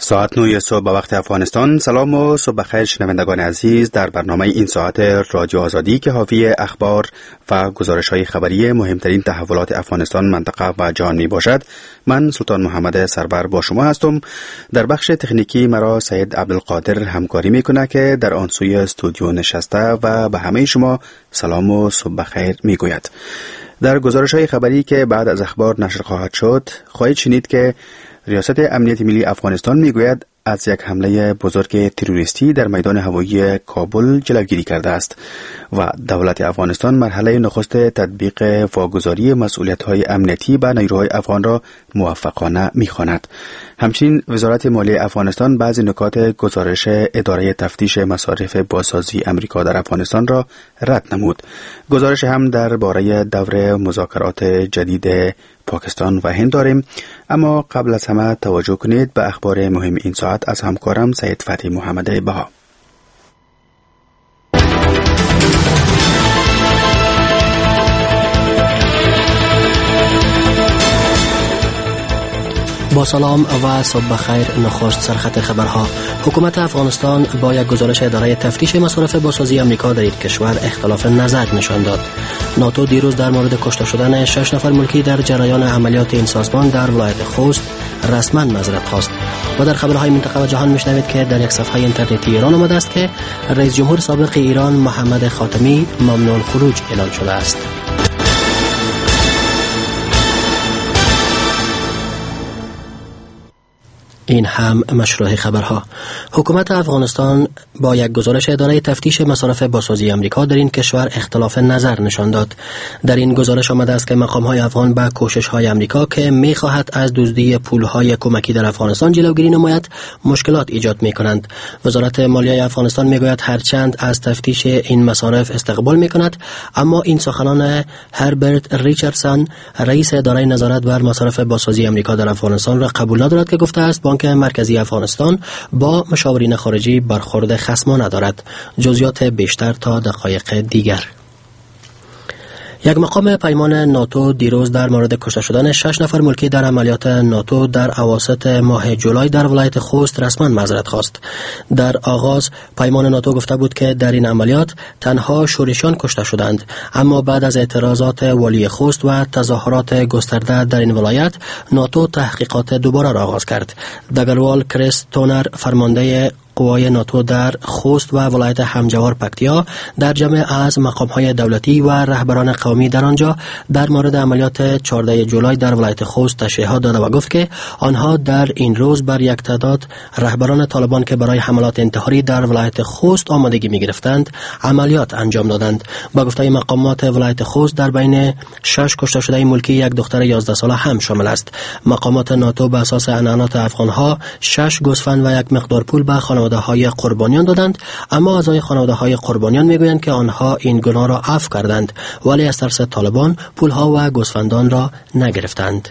ساعت 9 صبح به وقت افغانستان. سلام و صبح بخیر شنوندگان عزیز در برنامه این ساعت رادیو آزادی که حاوی اخبار و گزارش‌های خبری مهمترین تحولات افغانستان، منطقه و جهان می باشد. من سلطان محمد سرور با شما هستم. در بخش تکنیکی مرا سید عبدالقادر همکاری میکنه که در آن سوی استودیو نشسته و به همه شما سلام و صبح بخیر میگوید. در گزارش‌های خبری که بعد از اخبار نشر خواهد شد خواهید شنید که ریاست امنیت ملی افغانستان میگوید از یک حمله بزرگ تروریستی در میدان هوایی کابل جلوگیری کرده است و دولت افغانستان مرحله نخست تطبیق واگذاری مسئولیت‌های امنیتی به نیروهای افغان را موفقانه می‌خواند. همچنین وزارت مالیه افغانستان بعضی نکات گزارش اداره تفتیش مصارف بازسازی امریکا در افغانستان را رد نمود. گزارش هم درباره دور مذاکرات جدید پاکستان و هند داریم، اما قبل از همه توجه کنید به اخبار مهم این ساعت از همکارم سید فتحی محمد بها. با سلام و صبح بخیر. نخست سرخط خبرها. حکومت افغانستان با یک گزارش اداره تفتیش مصارف بازسازی امریکا در این کشور اختلاف نظر نشان داد. ناتو دیروز در مورد کشته شدن 6 نفر ملکی در جریان عملیات این سازمان در ولایت خوست رسما معذرت خواست. و در خبرهای منطقه و جهان میشنوید که در یک صفحه اینترنتی ایران آمده است که رئیس جمهور سابق ایران محمد خاتمی ممنوع الخروج اعلان شده است. این هم مشروع خبرها. حکومت افغانستان با یک گزارش اداره تفتیش مصارف بازسازی امریکا در این کشور اختلاف نظر نشان داد. در این گزارش آمده است که مقام‌های افغان با کوشش‌های امریکا که می‌خواهد از دزدی پول‌های کمکی در افغانستان جلوگیری نماید مشکلات ایجاد می‌کنند. وزارت مالیه افغانستان می‌گوید هرچند از تفتیش این مصارف استقبال می‌کند، اما این سخنان هربرت ریچاردسون رئیس اداره نظارت بر مصارف بازسازی امریکا در افغانستان را قبول ندارد که گفته است بانک مرکزی افغانستان با مشاورین خارجی برخورد خصمانه دارد. جزئیات بیشتر تا دقایق دیگر. یک مقام پیمان ناتو دیروز در مورد کشته شدن 6 نفر ملکی در عملیات ناتو در اواسط ماه جولای در ولایت خوست رسما معذرت خواست. در آغاز پیمان ناتو گفته بود که در این عملیات تنها شورشیان کشته شدند، اما بعد از اعتراضات والی خوست و تظاهرات گسترده در این ولایت ناتو تحقیقات دوباره را آغاز کرد. دگروال کریس تونر فرمانده قوای ناتو در خوست و ولایت همجوار پکتیا در جمع از مقام‌های دولتی و رهبران قومی در آنجا در مورد عملیات 14 جولای در ولایت خوست تشریحات داد و گفت که آنها در این روز بر یک تعداد رهبران طالبان که برای حملات انتحاری در ولایت خوست آمادگی می‌گرفتند عملیات انجام دادند. با گفته مقامات ولایت خوست در بین 6 کشته شده ملکی یک دختر 11 ساله هم شامل است. مقامات ناتو بر اساس عنعنات افغان‌ها 6 گوسفند و یک مقدار پول به خانواده‌های قربانیان دادند، اما اعضای خانواده‌های قربانیان میگویند که آنها این گناه را عفو کردند ولی از طرف طالبان پولها و گوسفندان را نگرفتند.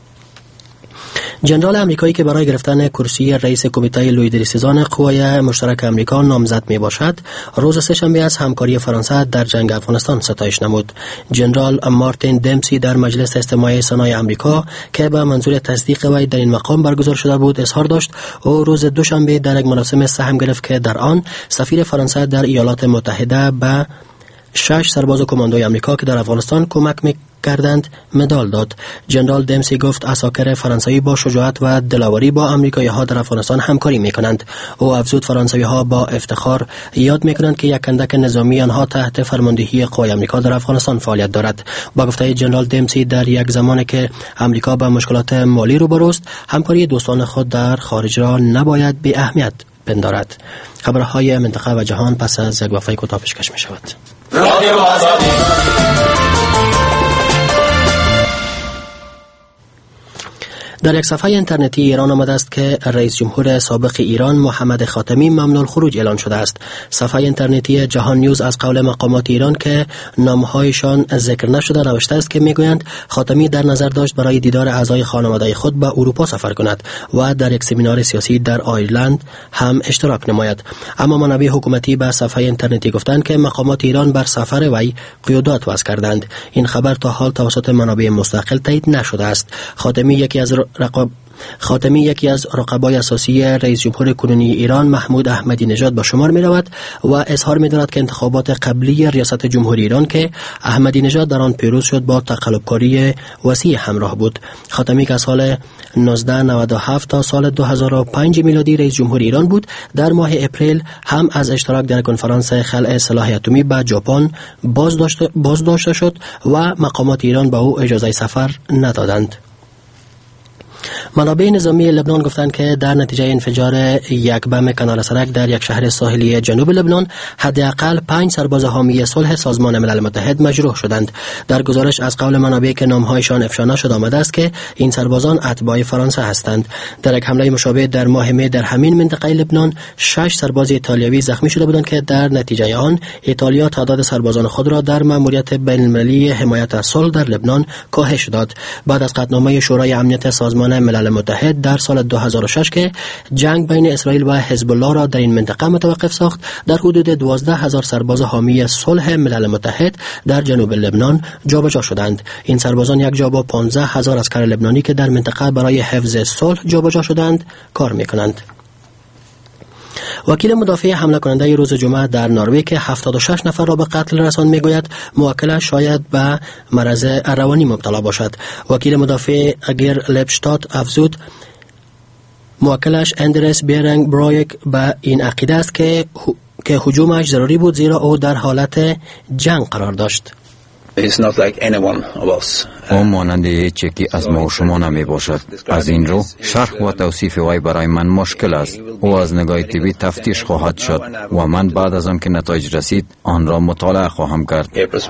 جنرال امریکایی که برای گرفتن کرسی رئیس کمیته لویدریسیزان قوای مشترک امریکا نامزد می باشد، روز سه‌شنبه از همکاری فرانسه در جنگ افغانستان ستایش نمود. جنرال مارتین دمسی در مجلس استماعی سنای امریکا که به منظور تصدیق وی در این مقام برگزار شده بود اظهار داشت او روز دوشنبه در یک مراسم سهم گرفت که در آن سفیر فرانسه در ایالات متحده به 6 سرباز کماندوی امریکا که در افغانستان کمک کردند مدال داد. جنرال دمسی گفت عساکر فرانسوی با شجاعت و دلاوری با آمریکایی‌ها در افغانستان همکاری می‌کنند. او افزود فرانسوی‌ها با افتخار یاد می‌کنند که یک اندک نظامی آنها تحت فرماندهی قوای آمریکا در افغانستان فعالیت دارد. با گفته جنرال دمسی در یک زمانی که آمریکا با مشکلات مالی روبروست، همکاری دوستان خود در خارج را نباید بی اهمیت پندارد. خبرهای منطقه و جهان پس از یک وقفه کوتاه پیشکش می‌شود. رادیو آزادی. در یک صفحه اینترنتی ایران آمده است که رئیس جمهور سابق ایران محمد خاتمی ممنوع الخروج اعلان شده است. صفحه اینترنتی جهان نیوز از قول مقامات ایران که نامهایشان ذکر نشده نوشته است که میگویند خاتمی در نظر داشت برای دیدار اعضای خانواده خود به اروپا سفر کند و در یک سمینار سیاسی در آیرلند هم اشتراک نماید. اما منابع حکومتی به صفحه اینترنتی گفتند که مقامات ایران بر سفر وی قیودات وضع کردند. این خبر تا حال توسط منابع مستقل تایید نشده است. خاتمی یکی از خاتمی یکی از رقبای اساسی رئیس جمهور کنونی ایران محمود احمدی نژاد به شمار می رود و اظهار می دارد که انتخابات قبلی ریاست جمهوری ایران که احمدی نژاد در آن پیروز شد با تقلبکاری وسیع همراه بود. خاتمی که از سال 1997 تا سال 2005 میلادی رئیس جمهوری ایران بود، در ماه اپریل هم از اشتراک در کنفرانس خلع سلاح اتمی به ژاپن بازداشته شد و مقامات ایران به او اجازه سفر ندادند. منابع نظامی لبنان گفتند که در نتیجه انفجار یک بم کانال سرک در یک شهر ساحلی جنوب لبنان حداقل 5 سرباز حامی صلح سازمان ملل متحد مجروح شدند. در گزارش از قول منابع که نامهایشان افشا نشد آمده است که این سربازان اتباع فرانسه هستند. در یک حمله مشابه در ماه می در همین منطقه لبنان 6 سرباز ایتالیایی زخمی شده بودند که در نتیجه آن ایتالیا تعداد سربازان خود را در مأموریت بین‌المللی حمایت از صلح در لبنان کاهش داد. بعد از قطعنامه شورای امنیت سازمان ملل متحد در سال 2006 که جنگ بین اسرائیل و حزب الله را در این منطقه متوقف ساخت، در حدود 12,000 سرباز حامی صلح ملل متحد در جنوب لبنان جابجا شدند. این سربازان یک جا با 15,000 عسکر لبنانی که در منطقه برای حفظ صلح جابجا شدند کار می‌کنند. وکیل مدافع حمله کننده روز جمعه در نروژ که 76 نفر را به قتل رساند میگوید موکلش شاید به مرض روانی مبتلا باشد. وکیل مدافع اگر لپشتات افزود موکلش اندرس بیرنگ برایک به این عقیده است که هجومش ضروری بود زیرا او در حالت جنگ قرار داشت. او مانند هیچ یکی از ما و شما نمی باشد. از این رو شرح و توصیف وی برای من مشکل است. او از نگاه طبی تفتیش خواهد شد و من بعد از آن که نتایج رسید آن را مطالعه خواهم کرد.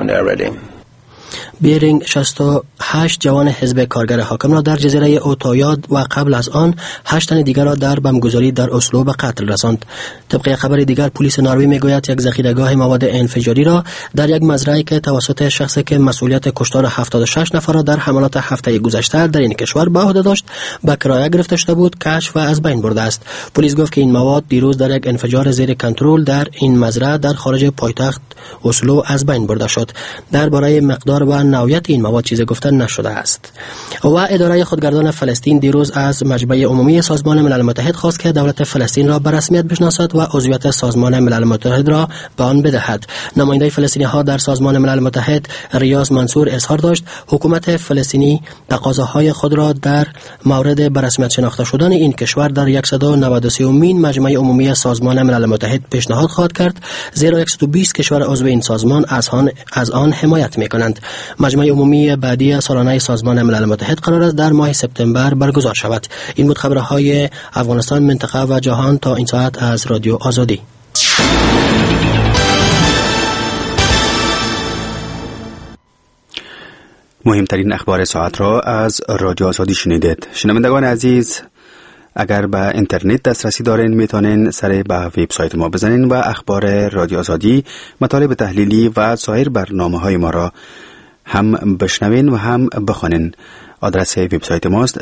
بیرینگ 68 جوان حزب کارگر حاکم را در جزیره اوتایاد و قبل از آن 8 تن دیگر را در بمبگذاری در اسلو به قتل رساند. طبق خبر دیگر پلیس نروژ میگوید یک ذخیره‌گاه مواد انفجاری را در یک مزرعه که توسط شخصی که مسئولیت کشتار 76 نفر را در حملات هفته گذشته در این کشور به عهده داشت به کرایه گرفته شده بود کشف و از بین برده است. پلیس گفت که این مواد دیروز در یک انفجار زیر کنترل در این مزرعه در خارج پایتخت اسلو از بین برده شد. درباره مقدار و نوعیت این مواد چیزی گفته نشده است. و اداره خودگردان فلسطین دیروز از مجمع عمومی سازمان ملل متحد خواست که دولت فلسطین را به رسمیت بشناسد و عضویت سازمان ملل متحد را به آن بدهد. نماینده فلسطینی ها در سازمان ملل متحد ریاض منصور اظهار داشت حکومت فلسطینی تقاضاهای خود را در مورد به رسمیت شناخته شدن این کشور در 193مین مجمع عمومی سازمان ملل متحد پیشنهاد خواهد کرد، زیرا 120 کشور عضو این سازمان از آن حمایت می‌کنند. مجمع عمومی بعدی سالانه سازمان ملل متحد قرار است در ماه سپتامبر برگزار شود. این بود خبرهای افغانستان، منطقه و جهان تا این ساعت از رادیو آزادی. مهمترین اخبار ساعت را از رادیو آزادی شنیدید. شنوندگان عزیز، اگر به اینترنت دسترسی دارین میتونین سر به وبسایت ما بزنین و اخبار رادیو آزادی، مطالب تحلیلی و سایر برنامه‌های ما را هم بشنوین و هم بخونین. آدرس وبسایت ماست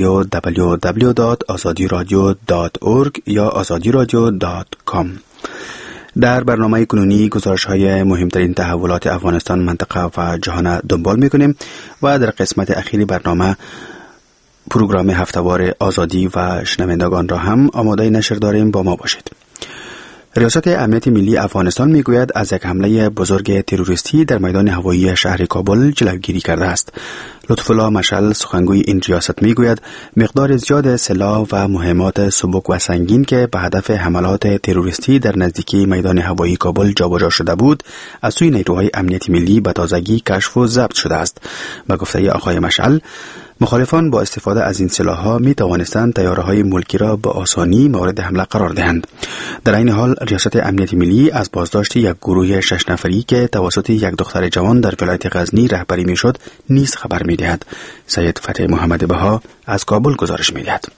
www.azadiradio.org یا azadiradio.com. در برنامه کنونی گزارش‌های مهمترین تحولات افغانستان، منطقه و جهان دنبال می‌کنیم و در قسمت اخیری برنامه پروگرام هفته‌وار آزادی و شنوندگان را هم آماده نشر داریم. با ما باشید. ریاست امنیت ملی افغانستان میگوید از یک حمله بزرگ تروریستی در میدان هوایی شهر کابل جلوگیری کرده است. لطف الله مشعل سخنگوی این ریاست میگوید مقدار زیاد سلاح و مهمات سبک و سنگین که به هدف حملات تروریستی در نزدیکی میدان هوایی کابل جابجا شده بود از سوی نیروهای امنیت ملی به تازگی کشف و ضبط شده است. به گفته آقای مشعل، مخالفان با استفاده از این سلاح‌ها می توانستند طیاره‌های ملکی را به آسانی مورد حمله قرار دهند. در این حال ریاست امنیت ملی از بازداشت یک گروه 6 نفری که توسط یک دختر جوان در ولایت غزنی رهبری میشد نیز خبر می‌دهد. سید فتح محمد بها از کابل گزارش می‌دهد.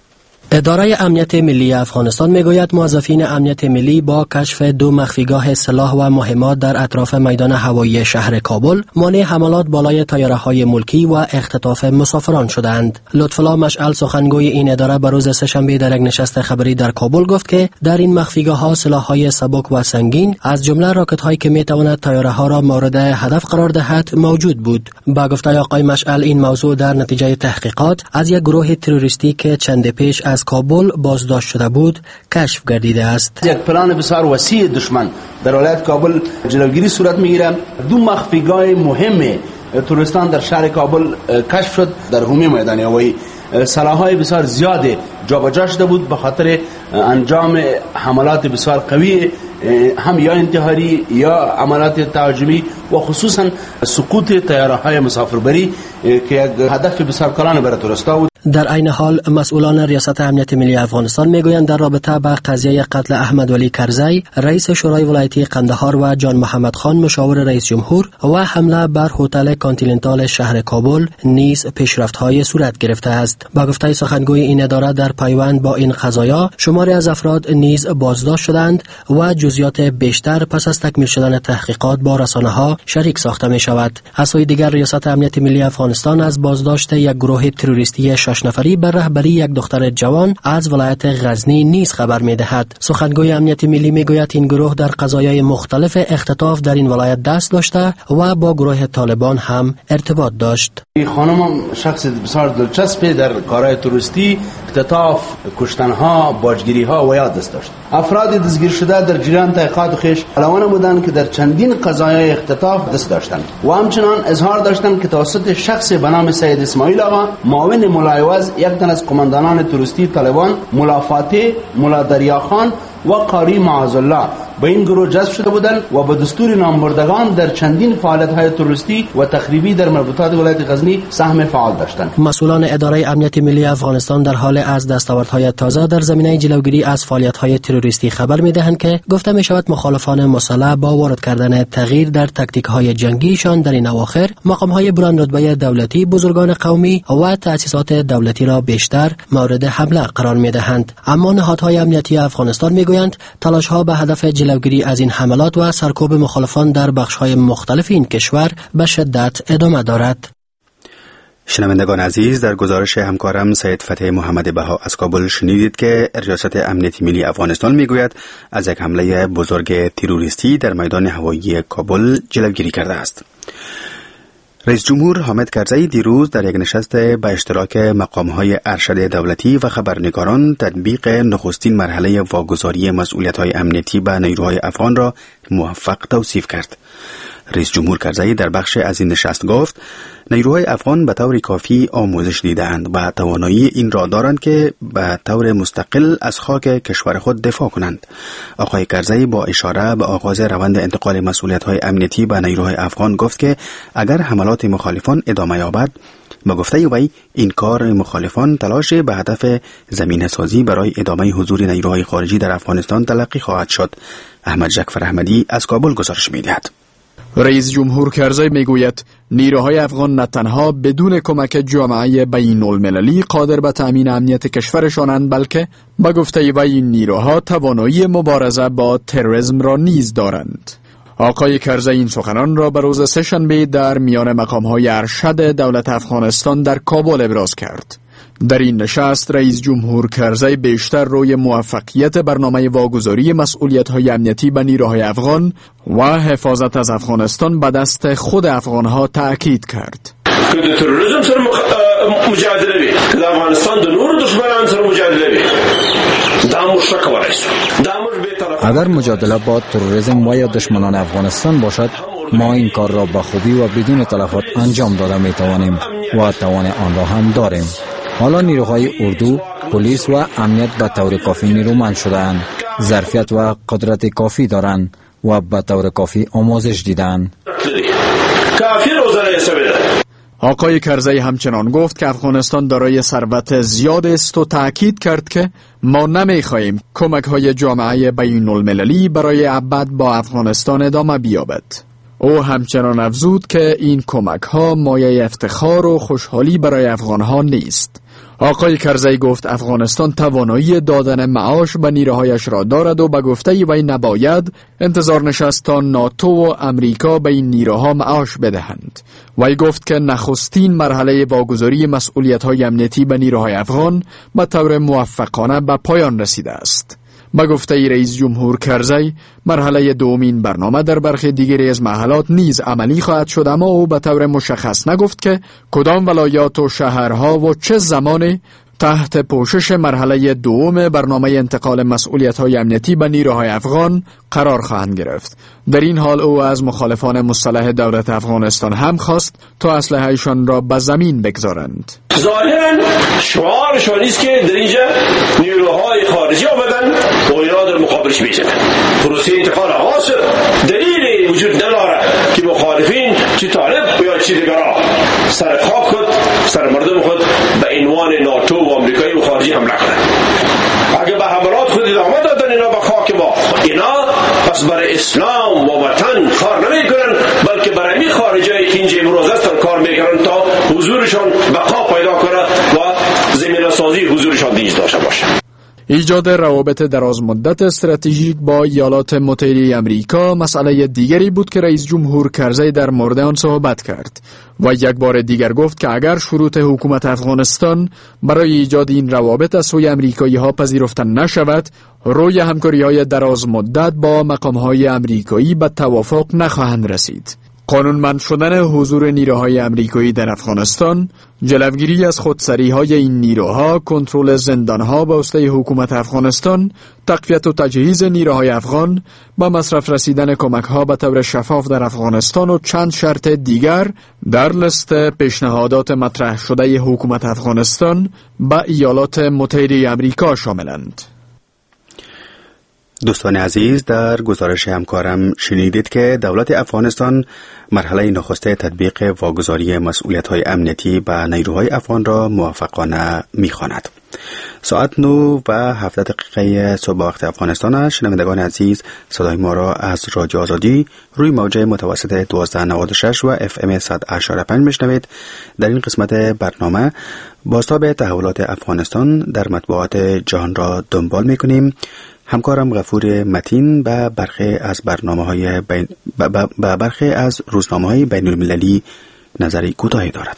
اداره امنیت ملی افغانستان میگوید موظفین امنیت ملی با کشف 2 مخفیگاه سلاح و مهمات در اطراف میدان هوایی شهر کابل مانع حملات بالای طیاره‌های ملکی و اختطاف مسافران شدند. لطف‌الله مشعل سخنگوی این اداره بر روز سه‌شنبه در یک نشست خبری در کابل گفت که در این مخفیگاه‌ها سلاح‌های سبک و سنگین از جمله راکت‌هایی که می‌تواند طیاره‌ها را مورد هدف قرار دهد موجود بود. با گفته آقای مشعل این موضوع در نتیجه تحقیقات از یک گروه تروریستی که چند پیش از کابل بازداشت شده بود کشف گردیده است. یک پلان بسیار وسیع دشمن در ولایت کابل جلوگیری صورت میگیرد. 2 مخفیگاه مهم تروریستان در شهر کابل کشف شد. در حومه میدان هوایی سلاح‌های بسیار زیاد جابجا شده بود به خاطر انجام حملات بسیار قوی، هم یا انتحاری یا عملیات تهاجمی و خصوصا سقوط طیاره‌های مسافربری که یک هدف بسیار کلان برای تروریست‌ها بود. در عین حال مسئولان ریاست امنیت ملی افغانستان میگویند در رابطه با قضیه قتل احمد ولی کرزی رئیس شورای ولایتی قندهار و جان محمد خان مشاور رئیس جمهور و حمله بر هتل کانتیننتال شهر کابل نیز پیشرفت‌های صورت گرفته است. با گفته سخنگوی این اداره در پیوند با این قضایا شماری از افراد نیز بازداشت شدند و جزئیات بیشتر پس از تکمیل شدن تحقیقات با رسانه‌ها شریک ساخته می شود. از سوی دیگر ریاست امنیت ملی افغانستان از بازداشت یک گروه تروریستی 6 نفری بر رهبری یک دختر جوان از ولایت غزنی نیز خبر می دهد. سخنگوی امنیت ملی می گوید این گروه در قضایای مختلف اختطاف در این ولایت دست داشته و با گروه طالبان هم ارتباط داشت. این خانم هم شخص بسیار دلچسب در کارهای تروریستی، اختطاف، کشتنها، باجگیری‌ها و یاد دست داشت. افراد دستگیر شده در جریان تحقیقات خویش علاوه بودند که در چندین قضایای اختطاف دست داشتند و همچنان اظهار داشتند که توسط شخص به نام سید اسماعیل آقا معاون ملایوز یک تن از قماندانان تروریستی طالبان ملا فاتح، ملا دریاخان و قاری معاذالله به این گروه جذب شده بودند و به دستور نامبردگان در چندین فعالیت‌های تروریستی و تخریبی در مربوطات ولایت غزنی سهم فعال داشتند. مسئولان اداره امنیت ملی افغانستان در حال از دستاوردهای تازه در زمینه جلوگیری از فعالیت‌های تروریستی خبر می‌دهند که گفته می‌شود مخالفان مسلح با وارد کردن تغییر در تاکتیک‌های جنگیشان در این اواخر مقام‌های بلند رتبه دولتی، بزرگان قومی و تأسیسات دولتی را بیشتر مورد حمله قرار می‌دهند. اما نهادهای امنیتی افغانستان می‌گویند تلاش‌ها به هدف جلوگیری از این حملات و سرکوب مخالفان در بخش‌های مختلف این کشور به شدت ادامه دارد. شنوندگان عزیز، در گزارش همکارم سید فتح محمد بها از کابل شنیدید که ریاست امنیت ملی افغانستان میگوید از یک حمله بزرگ تروریستی در میدان هوایی کابل جلوگیری کرده است. رئیس جمهور حامد کرزی دیروز در یک نشست به اشتراک مقام‌های ارشد دولتی و خبرنگاران تطبیق نخستین مرحله واگذاری مسئولیت‌های امنیتی به نیروهای افغان را موفق توصیف کرد. رئیس جمهور کرزی در بخش از این نشست گفت نیروهای افغان به طور کافی آموزش دیدند و توانایی این را دارند که به طور مستقل از خاک کشور خود دفاع کنند. آقای کرزی با اشاره به آغاز روند انتقال مسئولیت‌های امنیتی به نیروهای افغان گفت که اگر حملات مخالفان ادامه یابد، با گفته وی این کار مخالفان تلاش به هدف زمینه سازی برای ادامه حضور نیروهای خارجی در افغانستان تلقی خواهد شد. احمد جعفر احمدی از کابل گزارش می‌دهد. رئیس جمهور کرزی میگوید نیروهای افغان نه تنها بدون کمک جامعه بین المللی قادر به تأمین امنیت کشورشانند، بلکه به گفته وی این نیروها توانایی مبارزه با تروریسم را نیز دارند. آقای کرزی این سخنان را به روز سه‌شنبه در میان مقام‌های ارشد دولت افغانستان در کابل ابراز کرد. در این نشست رئیس جمهور کرزی بیشتر روی موفقیت برنامه واگذاری مسئولیت‌های امنیتی به نیروهای افغان و حفاظت از افغانستان به دست خود افغان‌ها تأکید کرد. که د تروریسم سره مجادله وي، که د افغانستان د نورو دشمنانو سره مجادله وي، دا موږ ښه کولی شو. اگر مجادله با تروریسم و یا دشمنان افغانستان باشد، ما این کار را با خوبی و بدون تلفات انجام داده می‌توانیم و توان آن را هم داریم. حالا نیروهای اردو، پلیس و امنیت به طور کافی نیرومند شده‌اند، ظرفیت و قدرت کافی دارند و به طور کافی آموزش دیدند. آقای کرزی همچنان گفت که افغانستان دارای ثروت زیاد است و تأکید کرد که ما نمی‌خواهیم کمک‌های جامعه بین المللی برای ابد با افغانستان ادامه بیابد. او همچنان افزود که این کمک‌ها مایه افتخار و خوشحالی برای افغان‌ها نیست. آقای کرزی گفت افغانستان توانایی دادن معاش به نیروهایش را دارد و به گفته وی نباید انتظار نشست تا ناتو و امریکا به این نیروها معاش بدهند. وی گفت که نخستین مرحله واگذاری مسئولیت‌های امنیتی به نیروهای افغان به طور موفقانه به پایان رسیده است. به گفته رئیس جمهور کرزی، مرحله دومین برنامه در برخی دیگری از محلات نیز عملی خواهد شد، اما او به طور مشخص نگفت که کدام ولایات و شهرها و چه زمانی تحت پوشش مرحله دوم برنامه انتقال مسئولیت‌های امنیتی به نیروهای افغان قرار خواهند گرفت. در این حال او از مخالفان مسلح دولت افغانستان هم خواست تا اسلحه‌شان را به زمین بگذارند. ظاهراً شعارشان است که در اینجا نیروهای خارجی آمدن و اینا در مقابلش بیستند. پروسه انتقال آغاز دلیلی وجود نداره که مخالفین چی طالب یا چی دیگرها سر خاک خود سر مردم خود به عنوان ناتو و امریکایی و خارجی حمله کنند. اگه به حملات خود ادامه دادن اینا به خاک ما، اینا پس برای اسلام و وطن کار نمی کنن، بلکه برای می خارجی که اینجا امروز هستن کار میکنن تا حضورشان بقا پیدا کنه و زمینه سازی حضورشان نیز داشته باشه. ایجاد روابط دراز مدت استراتژیک با ایالات متحده آمریکا مسئله دیگری بود که رئیس جمهور کرزی در مورد آن صحبت کرد و یک بار دیگر گفت که اگر شروط حکومت افغانستان برای ایجاد این روابط از سوی آمریکایی ها پذیرفته نشود، روی همکاری های دراز مدت با مقام های آمریکایی به توافق نخواهند رسید. قانونمند شدن حضور نیروهای آمریکایی در افغانستان، جلوگیری از خودسری‌های این نیروها، کنترل زندان‌ها به وسیله حکومت افغانستان، تقویت و تجهیز نیروهای افغان، با مصرف رسیدن کمک‌ها به طور شفاف در افغانستان و چند شرط دیگر در لیست پیشنهادات مطرح شده حکومت افغانستان به ایالات متحده آمریکا شاملند. دوستان عزیز، در گزارش همکارم شنیدید که دولت افغانستان مرحله نخسته تطبیق واگذاری مسئولیت‌های امنیتی به نیروهای افغان را موفقانه می‌خواند. ساعت 9:07 صبح وقت افغانستان است. شنوندگان عزیز، صدای ما را از رادیو آزادی روی موج متوسط 1296 و FM 100.5 میشنوید. در این قسمت برنامه بازتاب تحولات افغانستان در مطبوعات جهان را دنبال می‌کنیم. همکارم غفور متین به برخی از روزنامه‌های بین المللی نظری کوتاهی دارد.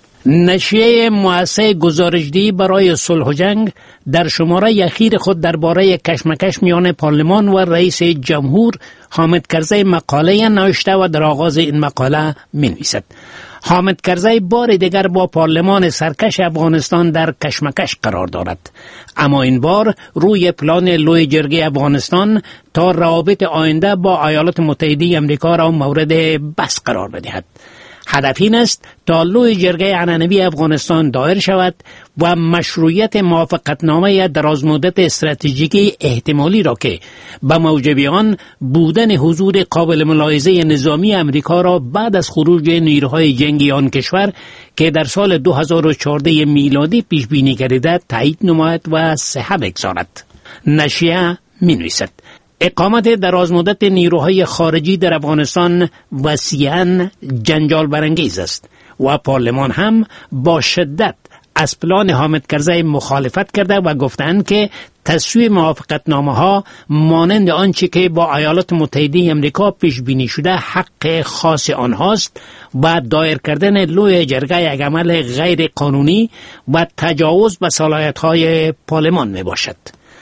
نشریه مؤسسه گزارشدهی برای صلح و جنگ در شماره اخیر خود درباره کشمکش میان پارلمان و رئیس جمهور حامد کرزی مقاله نوشته و در آغاز این مقاله می‌نویسد: حامد کرزی بار دیگر با پارلمان سرکش افغانستان در کشمکش قرار دارد، اما این بار روی پلان لوی جرگه افغانستان تا روابط آینده با ایالات متحده آمریکا را مورد بحث قرار بدهد. هدف این است تا لوی جرگه عنعنوی افغانستان دایر شود و مشروعیت موافقتنامه درازمدت استراتژیکی احتمالی را که به موجب آن بودن حضور قابل ملاحظه نظامی امریکا را بعد از خروج نیروهای جنگی آن کشور که در سال 2014 میلادی پیش بینی گردیده تایید نماید و صحه بگذارد. نشریه می‌نویسد: اقامت درازمدت نیروهای خارجی در افغانستان وسیعاً جنجال برانگیز است و پارلمان هم با شدت از پلان حامد کرزی مخالفت کرده و گفتند که تصویب موافقتنامه‌ها مانند آنچه که با ایالات متحده آمریکا پیش بینی شده حق خاص آنهاست و دایر کردن لوی جرگه یک عمل غیر قانونی و تجاوز به صلاحیت‌های پارلمان می باشد.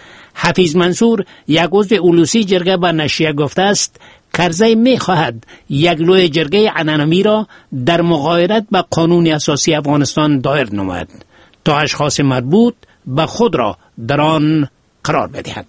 حفیظ منصور، یک عضو اولوسی جرگه، به نشریه گفته است کرزی می خواهد یک لوی جرگه عنعنوی را در مغایرت به قانون اساسی افغانستان دایر نماید تا اشخاص مربوط به خود را در آن قرار بدهد.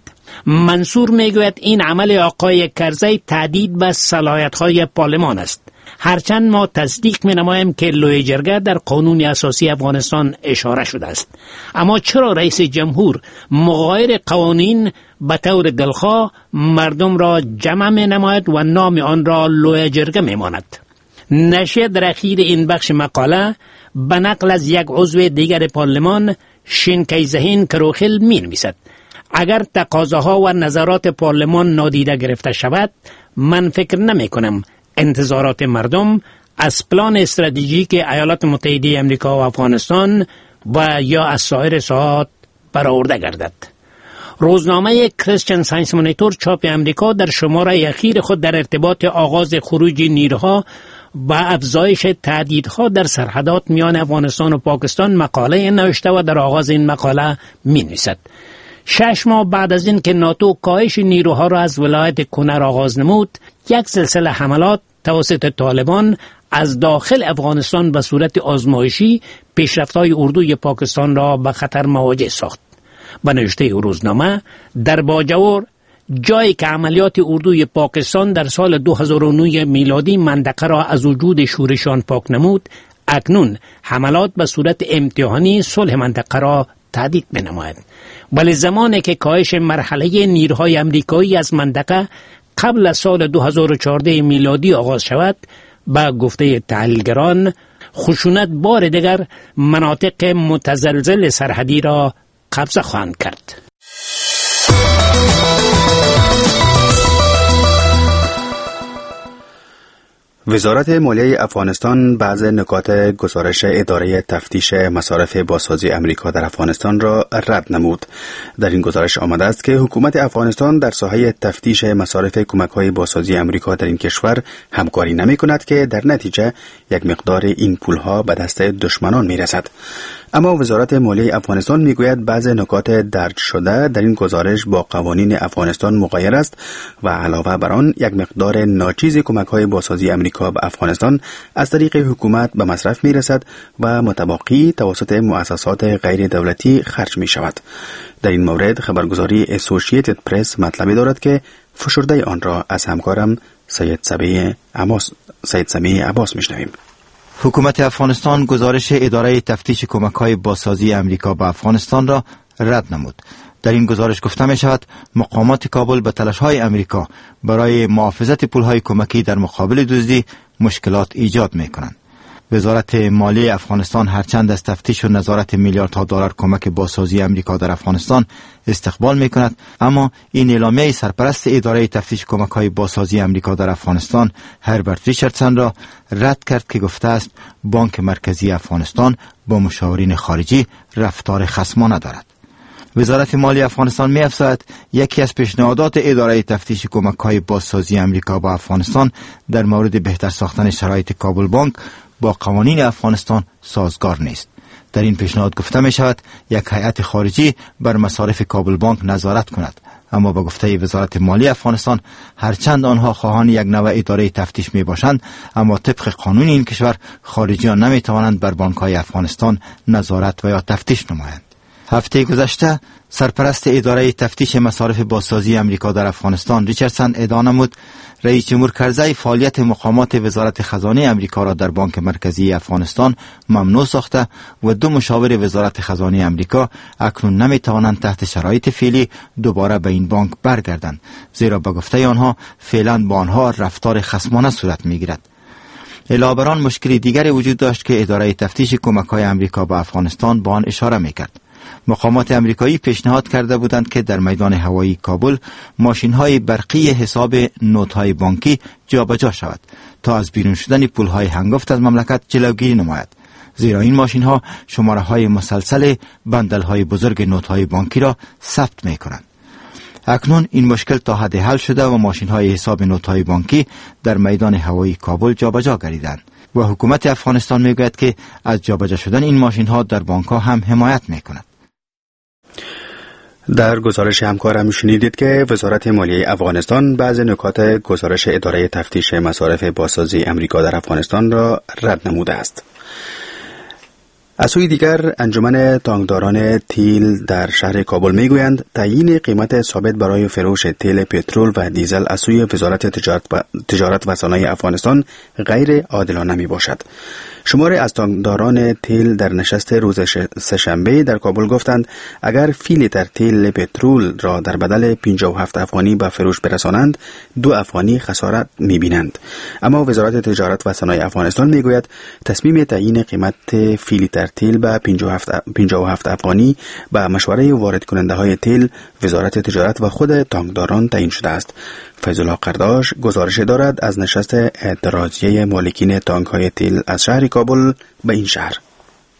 منصور می گوید این عمل آقای کرزی تهدید به صلاحیت‌های پارلمان است. هرچند ما تصدیق می نماییم که لوی جرگه در قانون اساسی افغانستان اشاره شده است، اما چرا رئیس جمهور مغایر قوانین به طور دلخواه مردم را جمع می نماید و نام آن را لوی جرگه می ماند؟ نشریه در اخیر این بخش مقاله به نقل از یک عضو دیگر پارلمان شینکیزهین کروخیل می نویسد: اگر تقاضاها و نظرات پارلمان نادیده گرفته شود، من فکر نمی کنم انتظارات مردم از پلان استراتژیک ایالات متحده آمریکا و افغانستان و یا از سایر ساعات برآورده گردد. روزنامه کریستین ساینس مانیتور چاپ امریکا در شماره اخیر خود در ارتباط آغاز خروج نیروها و افزایش تهدیدها در سرحدات میان افغانستان و پاکستان مقاله نوشته و در آغاز این مقاله می‌نویسد: 6 ماه بعد از این که ناتو کاهش نیروها را از ولایت کنر آغاز نمود، یک سلسله حملات توسط طالبان از داخل افغانستان به صورت آزمایشی پیشرفت‌های اردوی پاکستان را به خطر مواجه ساخت. به نوشته روزنامه، در باجور، جایی که عملیات اردوی پاکستان در سال 2009 میلادی منطقه را از وجود شورشان پاک نمود، اکنون حملات به صورت امتحانی صلح منطقه را تهدید بنماید. ولی زمانی که کاهش مرحله نیروهای امریکایی از منطقه قبل از سال 2014 میلادی آغاز شود، با گفته تحلیلگران خشونت بار دیگر مناطق متزلزل سرحدی را قبضه خواهند کرد. وزارت مالیه افغانستان بعض نکات گزارش اداره تفتیش مصارف بازسازی امریکا در افغانستان را رد نمود. در این گزارش آمده است که حکومت افغانستان در ساحه تفتیش مصارف کمک‌های بازسازی امریکا در این کشور همکاری نمی‌کند که در نتیجه یک مقدار این پول‌ها به دست دشمنان می‌رسد. اما وزارت مالیه افغانستان میگوید بعض نکات درج شده در این گزارش با قوانین افغانستان مغایر است و علاوه بر آن یک مقدار ناچیز کمک‌های بازسازی امریکا به افغانستان از طریق حکومت به مصرف میرسد و متبقی توسط مؤسسات غیر دولتی خرج می شود. در این مورد خبرگزاری اسوسییتد پرس مطلبی دارد که فشرده آن را از همکارم سید سمیع عباس میشنویم. حکومت افغانستان گزارش اداره تفتیش کمک‌های بازسازی امریکا به افغانستان را رد نمود. در این گزارش گفته می شود مقامات کابل به تلاش‌های امریکا برای محافظت پول‌های کمکی در مقابل دزدی مشکلات ایجاد می کنند. وزارت مالیه افغانستان هرچند از تفتیش و نظارت میلیاردها دلار کمک بازسازی امریکا در افغانستان استقبال می کند، اما این اعلامیه سرپرست اداره تفتیش کمک‌های بازسازی امریکا در افغانستان هربرت ریچاردسون را رد کرد که گفته است بانک مرکزی افغانستان با مشاورین خارجی رفتار خصمانه دارد. وزارت مالیه افغانستان می افزاید یکی از پیشنهادات اداره تفتیش کمک‌های بازسازی امریکا با افغانستان در مورد بهتر ساختن شرایط کابل بانک با قوانین افغانستان سازگار نیست. در این پیشنهاد گفته می شود یک هیئت خارجی بر مصارف کابل بانک نظارت کند، اما با گفته وزارت مالیه افغانستان هرچند آنها خواهان یک نوع اداره تفتیش می باشند، اما طبق قانون این کشور خارجیان نمی توانند بر بانک‌های افغانستان نظارت و یا تفتیش نمایند. هفته گذشته سرپرست اداره تفتیش مصارف بازسازی امریکا در افغانستان ریچاردسون ادعا نمود رئیس جمهور کرزی فعالیت مقامات وزارت خزانه امریکا را در بانک مرکزی افغانستان ممنوع ساخته و 2 مشاور وزارت خزانه امریکا اکنون نمی توانند تحت شرایط فعلی دوباره به این بانک برگردند، زیرا به گفته آنها فعلا با آنها رفتار خصمانه صورت می گیرد. علاوه بر آن مشکلی دیگری وجود داشت که اداره تفتیش کمک‌های امریکا به افغانستان به آن اشاره می‌کرد. مقامات امریکایی پیشنهاد کرده بودند که در میدان هوایی کابل ماشین‌های برقی حساب نوت‌های بانکی جابجا شود تا از بیرون شدن پول‌های هنگفت از مملکت جلوگیری نماید، زیرا این ماشین‌ها شماره‌های مسلسل بندل‌های بزرگ نوت‌های بانکی را ثبت می‌کنند. اکنون این مشکل تا حد حل شده و ماشین‌های حساب نوت‌های بانکی در میدان هوایی کابل جابجا گردیدند و حکومت افغانستان میگوید که از جابجا شدن این ماشین‌ها در بانک‌ها هم حمایت می‌کند. در گزارش همکارم شنیدید که وزارت مالیه افغانستان بعض نکات گزارش اداره تفتیش مصارف بازسازی امریکا در افغانستان را رد نموده است. از سوی دیگر انجمن تانکداران تیل در شهر کابل میگویند تعیین قیمت ثابت برای فروش تیل پترول و دیزل از سوی وزارت تجارت و صنایع افغانستان غیر عادلانه می باشد. شماری از تانکداران تیل در نشست روز سه‌شنبه در کابل گفتند اگر فی لیتر تیل پترول را در بدل 57 افغانی به فروش برسانند 2 افغانی خسارت می‌بینند. اما وزارت تجارت و صنایع افغانستان میگوید تصمیم تعیین قیمت فی لیتر تیل به 57 افغانی به مشوره وارد کننده های تیل، وزارت تجارت و خود تانکداران تعیین شده است. فیض‌الله قرداش گزارش دارد از نشست اعتراضیه مالکین تانک های تیل از شهر کابل به این شهر.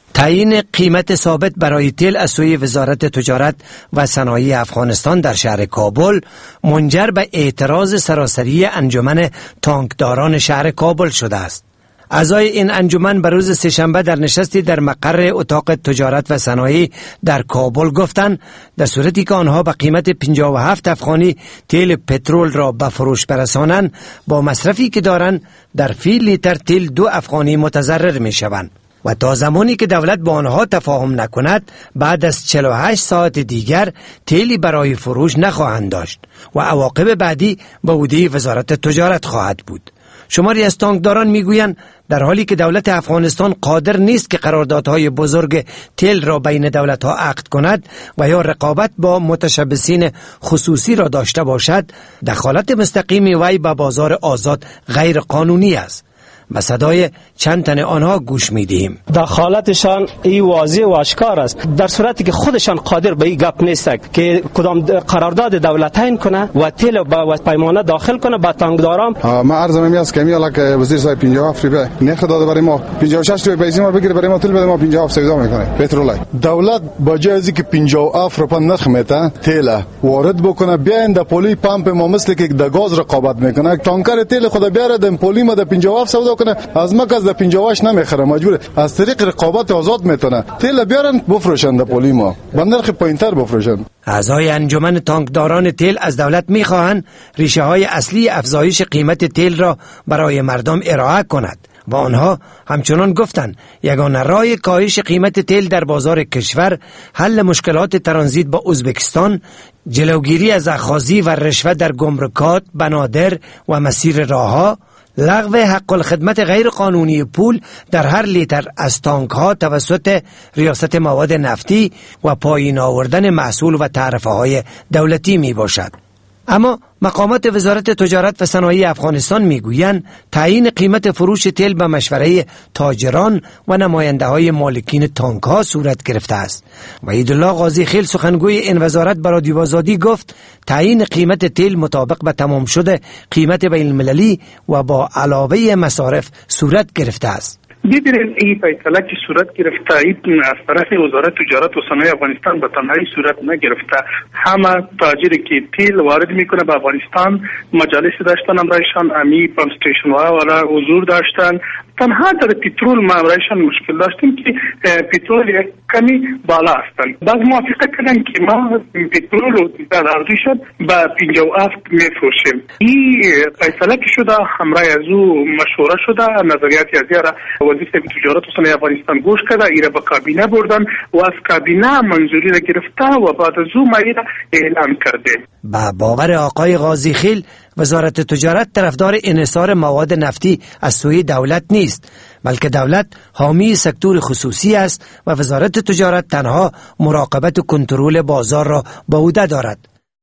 تعیین قیمت ثابت برای تیل از سوی وزارت تجارت و صنایع افغانستان در شهر کابل منجر به اعتراض سراسری انجمن تانکداران شهر کابل شده است. اعضای این انجمن به روز سه‌شنبه در نشستی در مقر اتاق تجارت و صنایع در کابل گفتند در صورتی که آنها به قیمت 57 افغانی تیل پترول را به فروش برسانند، با مصرفی که دارند در فی لیتر تیل 2 افغانی متضرر می شوند و تا زمانی که دولت با آنها تفاهم نکند بعد از 48 ساعت دیگر تیلی برای فروش نخواهند داشت و عواقب بعدی به عهده وزارت تجارت خواهد بود. شماری از تانکداران میگویند در حالی که دولت افغانستان قادر نیست که قراردادهای بزرگ تیل را بین دولت‌ها عقد کند و یا رقابت با متشبثین خصوصی را داشته باشد، دخالت مستقیم وی به بازار آزاد غیر قانونی است. به صدای چند تن آنها گوش می‌دهیم. دخالتشان ای واضح و آشکار است، در صورتی که خودشان قادر به این گپ نیستند که کدام قرارداد دولتین کنه و تیل با پیمانه داخل کنه با تانکداران. ما عرضم این است که میالا که وزیر صاحب 57 روپیه نرخ داده برای ما، 56 روپیه پیسه ما بگیره برای ما تیل بده، ما 57 سودا میکنه پترول. دولت با جای از اینکه 57 روپیه نرخ میته تیل وارد بکنه بیاین در پلی پمپ ما مثل که در گاز رقابت میکنه، تانکر تیل خود بیاره در پلی ما در 57 سودا کنه، از ما از 58 نمیخره، مجبور از طریق رقابت آزاد میتونه تیل بیارن بفروشن در پلی ما با نرخ پایینتر بفروشن. اعضای انجمن تانکداران تیل از دولت میخواهند ریشه های اصلی افزایش قیمت تیل را برای مردم ارائه کند و آنها همچنان گفتند یگانه راه کاهش قیمت تیل در بازار کشور حل مشکلات ترانزیت با ازبکستان، جلوگیری از اخاذی و رشوه در گمرکات، بنادر و مسیر راهها، لغو حق الخدمت غیر قانونی پول در هر لیتر از تانک ها توسط ریاست مواد نفتی و پایین آوردن محصول و تعرفه های دولتی می باشد. اما مقامات وزارت تجارت و صنایع افغانستان میگویند تعیین قیمت فروش تیل به مشوره تاجران و نماینده های مالکین تانک ها صورت گرفته است و عیدالله قاضی خیل سخنگوی این وزارت به رادیو آزادی گفت تعیین قیمت تیل مطابق به تمام شده قیمت بین المللی و با علاوه مصارف صورت گرفته است. ببینید این فیصله که صورت گرفته این از طرف وزارت تجارت و صنایع افغانستان به تنهایی صورت نگرفته. همه تاجری که تیل وارد میکنه به افغانستان مجالس داشتن، امرایشان امی پمپ استیشن ها ولا حضور داشتن. تنها در پترول ما امرایشان مشکل داشتیم که پترول یک کمی بالا هستن. بعض موافقه کردن که ما پترول رو در ارزی شد به 57 میفروشیم. این فیصله که شده همراه از او مشوره شده، نظریات ازیاره وزیر تجارت و صنایع افغانستان گوش کرده، ایره به کابینه بردن و از کابینه منظوری را گرفته و بعد از او ایره اعلام کرده. با باور آقای قاضی خیل وزارت تجارت طرفدار انحصار مواد نفتی از سوی دولت نیست، بلکه دولت حامی سکتور خصوصی است و وزارت تجارت تنها مراقبت و کنترل بازار را به عهده دارد.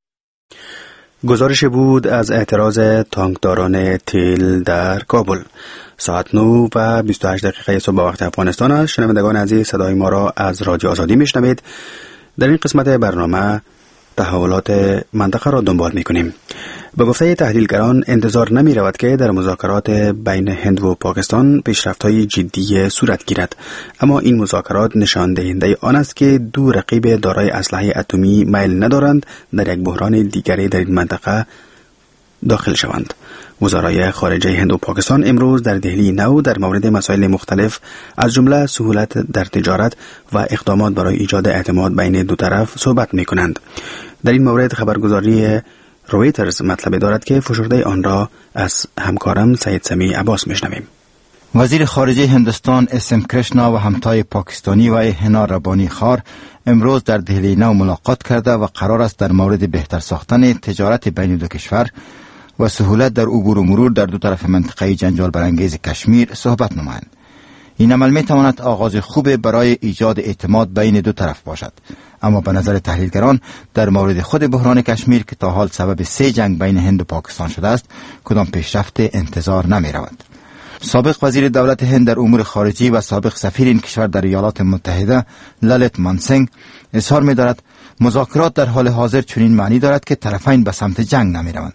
گزارش بود از اعتراض تانکداران تیل در کابل. ساعت 9 و 28 دقیقه صبح وقت افغانستان است. شنوندگان عزیز صدای ما را از رادیو آزادی میشنوید. در این قسمت برنامه تحولات منطقه را دنبال می‌کنیم. به گفته تحلیلگران انتظار نمی رود که در مذاکرات بین هند و پاکستان پیشرفت‌های جدی صورت گیرد، اما این مذاکرات نشان دهنده آن است که دو رقیب دارای اسلحه اتمی میل ندارند در یک بحران دیگری در این منطقه داخل شوند. وزرای خارجه هند و پاکستان امروز در دهلی نو در مورد مسائل مختلف از جمله سهولت در تجارت و اقدامات برای ایجاد اعتماد بین دو طرف صحبت می کنند. در این مورد خبرگزاری رویترز مطلب دارد که فشرده آن را از همکارم سید سمی عباس میشنویم. وزیر خارجه هندوستان اسم کرشنا و همتای پاکستانی و هنا ربانی خار امروز در دهلی نو ملاقات کرده و قرار است در مورد بهتر ساختن تجارت بین دو کشور و سهولت در عبور و مرور در دو طرف منطقه جنجال برانگیز کشمیر صحبت نمایند. این عمل می تواند آغاز خوب برای ایجاد اعتماد بین دو طرف باشد، اما به نظر تحلیلگران در مورد خود بحران کشمیر که تا حال سبب 3 جنگ بین هند و پاکستان شده است کدام پیشرفت انتظار نمی رود. سابق وزیر دولت هند در امور خارجی و سابق سفیر این کشور در ایالات متحده للیت مانسنگ اظهار می دارد مذاکرات در حال حاضر چنین معنی دارد که طرفین به سمت جنگ نمی روند.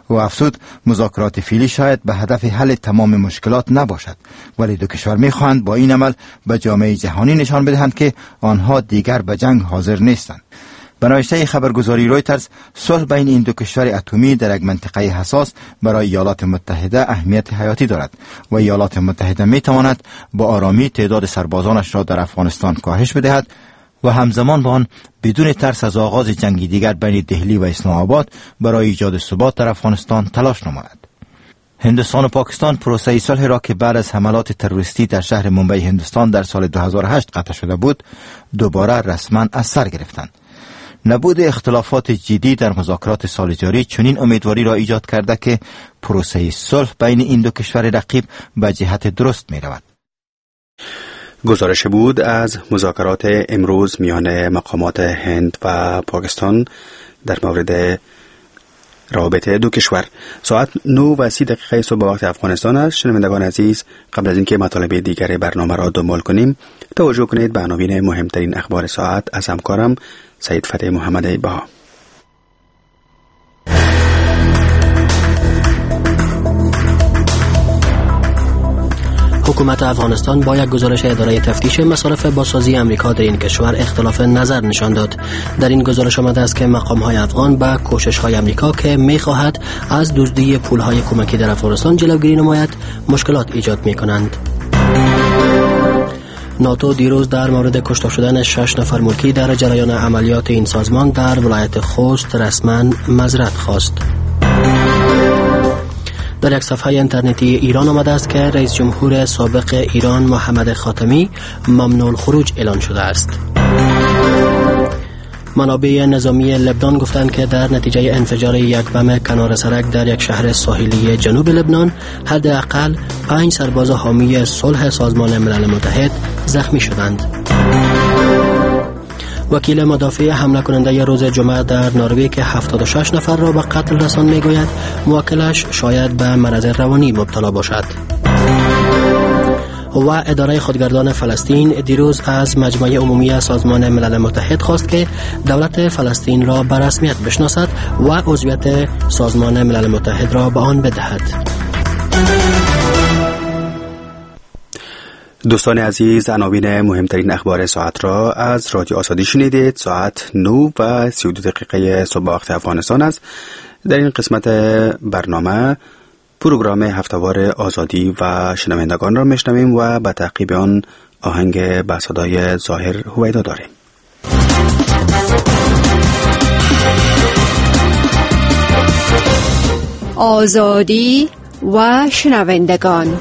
و افزود مذاکرات فعلی شاید به هدف حل تمام مشکلات نباشد، ولی دو کشور می‌خواهند با این عمل به جامعه جهانی نشان بدهند که آنها دیگر به جنگ حاضر نیستند. به نوشته خبرگزاری رویترز، صلح بین این دو کشور اتمی در یک منطقه حساس برای ایالات متحده اهمیت حیاتی دارد و ایالات متحده می تواند با آرامی تعداد سربازانش را در افغانستان کاهش بدهد و همزمان با آن بدون ترس از آغاز جنگی دیگر بین دهلی و اسلام آباد برای ایجاد ثبات در افغانستان تلاش نماید. هندوستان و پاکستان پروسه صلح را که بعد از حملات تروریستی در شهر ممبئی هندوستان در سال 2008 قطع شده بود، دوباره رسما از سر گرفتند. نبود اختلافات جدی در مذاکرات سال جاری چنین امیدواری را ایجاد کرده که پروسه صلح بین این دو کشور رقیب به جهت درست می رود. گزارش بود از مذاکرات امروز میان مقامات هند و پاکستان در مورد رابطه دو کشور. ساعت 9:30 صبح وقت افغانستان است. شنوندگان عزیز، قبل از اینکه مطالب دیگر برنامه را دنبال کنیم، توجه کنید به عناوین مهمترین اخبار ساعت از همکارم سید فتح محمد بها. حکومت افغانستان با یک گزارش اداره تفتیش مصارف بازسازی امریکا در این کشور اختلاف نظر نشان داد. در این گزارش آمده است که مقام‌های افغان با کوشش‌های امریکا که می‌خواهد از دزدی پول‌های کمکی در افغانستان جلوگیری نماید، مشکلات ایجاد می‌کنند. ناتو دیروز در مورد کشته شدن 6 نفر ملکی در جریان عملیات این سازمان در ولایت خوست رسما معذرت خواست. در یک صفحه اینترنتی ایران آمده است که رئیس جمهور سابق ایران محمد خاتمی ممنوع الخروج اعلان شده است. منابع نظامی لبنان گفتند که در نتیجه انفجار یک بم کنار سرک در یک شهر ساحلی جنوب لبنان حداقل 5 سرباز حامی صلح سازمان ملل متحد زخمی شدند. وکیل مدافع حمله کننده روز جمعه در نروژ که 76 نفر را به قتل رساند میگوید موکلش شاید به مرض روانی مبتلا باشد. و اداره خودگردان فلسطین دیروز از مجمع عمومی سازمان ملل متحد خواست که دولت فلسطین را به رسمیت بشناسد و عضویت سازمان ملل متحد را به آن بدهد. دوستان عزیز، عناوین مهمترین اخبار ساعت را از رادیو آزادی شنیدید. ساعت 9:32 صبح وقت افغانستان است. در این قسمت برنامه پروگرام هفته‌وار آزادی و شنوندگان را میشنویم و به تعقیب آن آهنگ به صدای ظاهر هویدا داریم. آزادی و شنوندگان،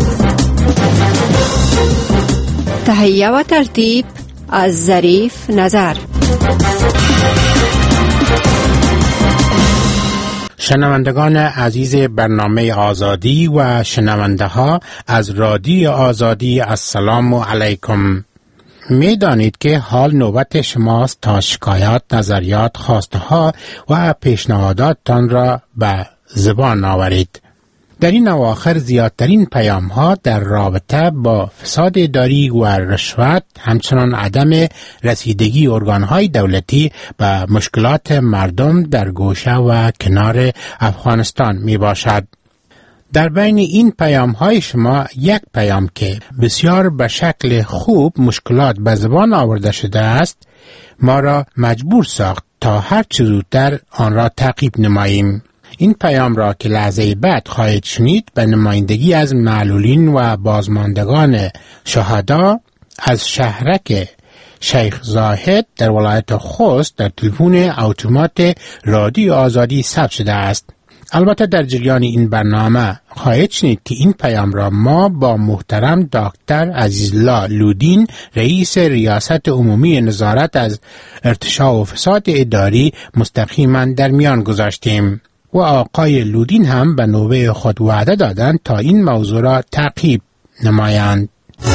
تهیه و ترتیب از ظریف نظر. شنوندگان عزیز برنامه آزادی و شنونده ها از رادیو آزادی، السلام علیکم. می دانید که حال نوبت شماست تا شکایات، نظریات، خواسته ها و پیشنهاداتتان را به زبان آورید. در این اواخر زیادترین پیام ها در رابطه با فساد اداری و رشوت، همچنان عدم رسیدگی ارگان های دولتی به مشکلات مردم در گوشه و کنار افغانستان می باشد. در بین این پیام های شما یک پیام که بسیار به شکل خوب مشکلات به زبان آورده شده است، ما را مجبور ساخت تا هر چه زودتر آن را تعقیب نماییم. این پیام را که لحظه بعد خواهید شنید به نمایندگی از معلولین و بازماندگان شهدا از شهرک شیخ زاهد در ولایت خوست در تلفن اتومات رادیو آزادی ثبت شده است. البته در جریان این برنامه خواهید شنید که این پیام را ما با محترم دکتر عزیزالله لودین، رئیس ریاست عمومی نظارت از ارتشاء و فساد اداری، مستقیما در میان گذاشتیم و آقای لودین هم به نوبه خود وعده دادند تا این موضوع را تعقیب نمایند.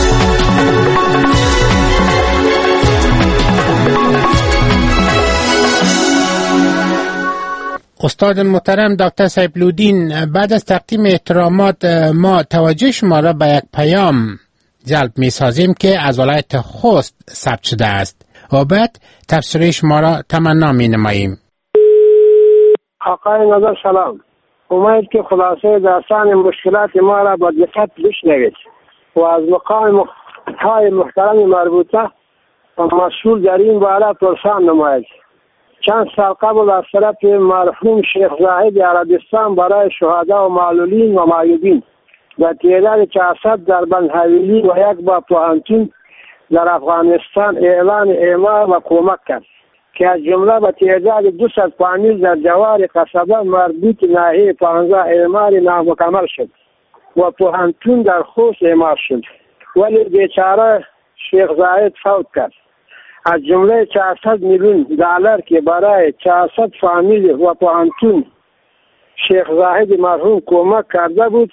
استاد محترم دکتر صاحب لودین، بعد از تقدیم احترامات ما توجه شما را به یک پیام جلب می سازیم که از ولایت خوست ثبت شده است و بعد تفسیر شما را تمنا می نماییم. آقای نظر سلام. امید که خلاصه داستان مشکلات ما را با دقت بشنوید و از مقام های محترم مربوطه و مسئول در این باره پرسان نماید. چند سال قبل از طرف مرحوم شیخ زاهد عربستان برای شهدا و معلولین و معیوبین و تعداد 400 در بندحویلی و یک با پوهنتون در افغانستان اعلان اعمال و کمک کرد که از جمله به تعداد 200 فامیل در جوار قصبه مربوط ناحیه 15 اعمال نامکمل شد و پوهنتون در خوست اعمال شد، ولی بیچاره شیخ زاهد فوت کرد. از جمله 400 میلیون دلار که برای 400 فامیل و پوهنتون شیخ زاهد مرحوم کمک کرده بود،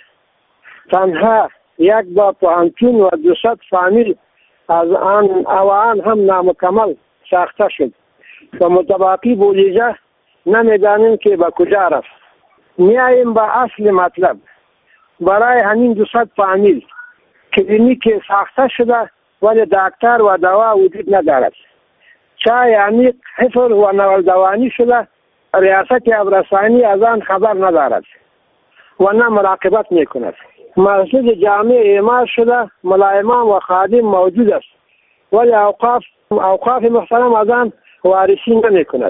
تنها یک با پوهنتون و 200 فامیل از آن هم نامکمل ساخته شد و متباقی بودجه نمیدانیم که به کجا رفت. میاییم به اصل مطلب. برای همین 200 فامیل کلینیک ساخته شده ولی دکتر و دوا وجود ندارد. چای عمیق حفر و نولدوانی شده، ریاست ابرسانی از آن خبر ندارد و نه مراقبت میکند. مسجد جامع اعمال شده، ملایمان و خادم موجود است ولی اوقاف محترم از آن وارسی نمیکند.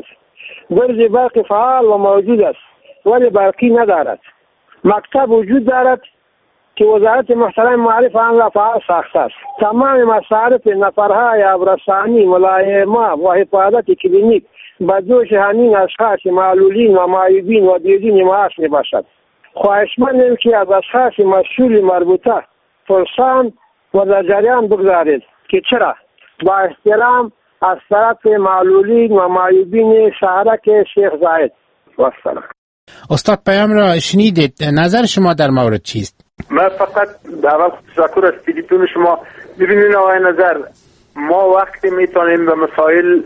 برج برق فعال و موجود است ولی برقی ندارد. مکتب وجود دارد که وزارت محترم معرف آن را فعال ساخته است. تمام مصارف نفرهای ابرسانی، ملایما و حفاظت کلینیک به دوش همین اشخاص معلولین و معیوبین و بدون معاش میباشد. خواهشمندم که از اشخاص مسئول مربوطه پرسان و در جریان بگذارید که چرا. با احترام از طرف معلولین و معیوبین شهرک شیخ زاهد. والسلام. استاد پیام را شنیدید، نظر شما در مورد چیست؟ من فقط اول تشکر از تلفن شما. ببینید آقای نظر، ما وقتی میتونیم به مسائل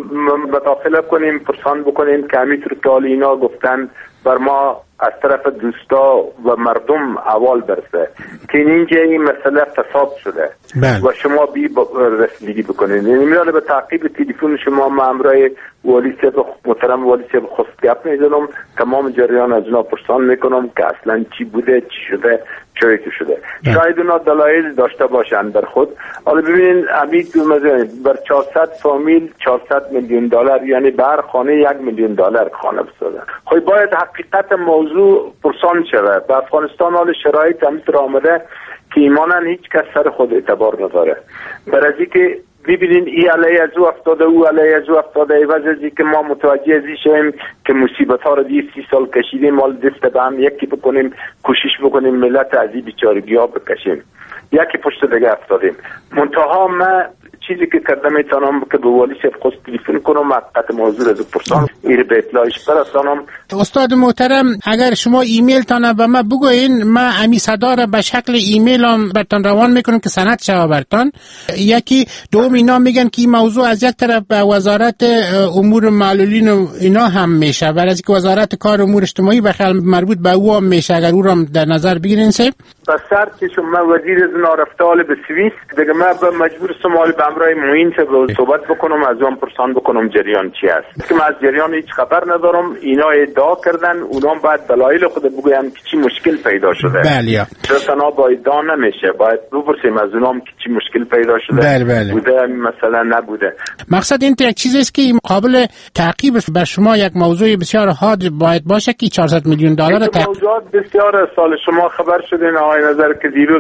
مداخله کنیم، پرسان بکنیم که همینطور که حال اینا گفتن بر ما از طرف دوستا و مردم اول برسه که اینجا این مسئله فساد شده و شما بی رسیدگی بکنید. یعنی میاد به تعقیب تلفن شما ما امرای والی صاحب محترم والی صاحب خست گپ میزنم، تمام جریان از اونا پرسان میکنم که اصلا چی بوده، چی شده، چایی که شده. شاید اونا دلایل داشته باشند در خود. حالا ببینید امید بر 400 فامیل 400 میلیون دلار، یعنی بر خانه 1 میلیون دلار خانه بسازن. خب باید حقیقت موضوع پرسان شود. در افغانستان حال شرایط همینطور آمده که ایمانا هیچ کس سر خود اعتبار نداره. برای که ببینین ای علیه از او افتاده، او علیه از او افتاده، ایوز ازی که ما متوجه ازی شویم که مصیبت ها رو 30 سال کشیدیم، مال دست به هم یکی بکنیم، کوشش بکنیم ملت از این بیچارگی ها بکشیم، یکی پشت دیگه افتادیم. منتها من چیزی که کردم میتونم که به والی صاحب خود تلفن کنم، حقیقت موضوع از پرسان ایر به اطلاعش برسانم. استاد محترم، اگر شما ایمیل تانه به من بگوین، من امی صدا را به شکل ایمیل هم برتان روان میکنم که سند شوه برتان. یکی دوم اینا میگن که این موضوع از یک طرف به وزارت امور معلولین و اینا هم میشه، برای که وزارت کار امور اجتماعی بخیال مربوط به او هم میشه. اگر او را در نظر بگیرین سه بس شرط شما وزیر از نارفتال به سوئیس دیگه من به مجبور سوال به امرای معین به صحبت بکنم، از اون پرسان بکنم جریان چی است. که من از جریان هیچ خبر ندارم. اینا ادعا کردن، اونا باید دلایل خود بگویم که چی مشکل پیدا شده. بله. چرا با ادعا نمیشه، باید بپرسیم از اونام که چی مشکل پیدا شده. بله. بوده مثلا نبوده. مقصد این یک چیزی است که قابل تعقیب بر شما یک موضوع بسیار حاد باید باشه که 400 میلیون دلار موضوعات بسیار سال شما خبر شدین آقای نظر که دیروز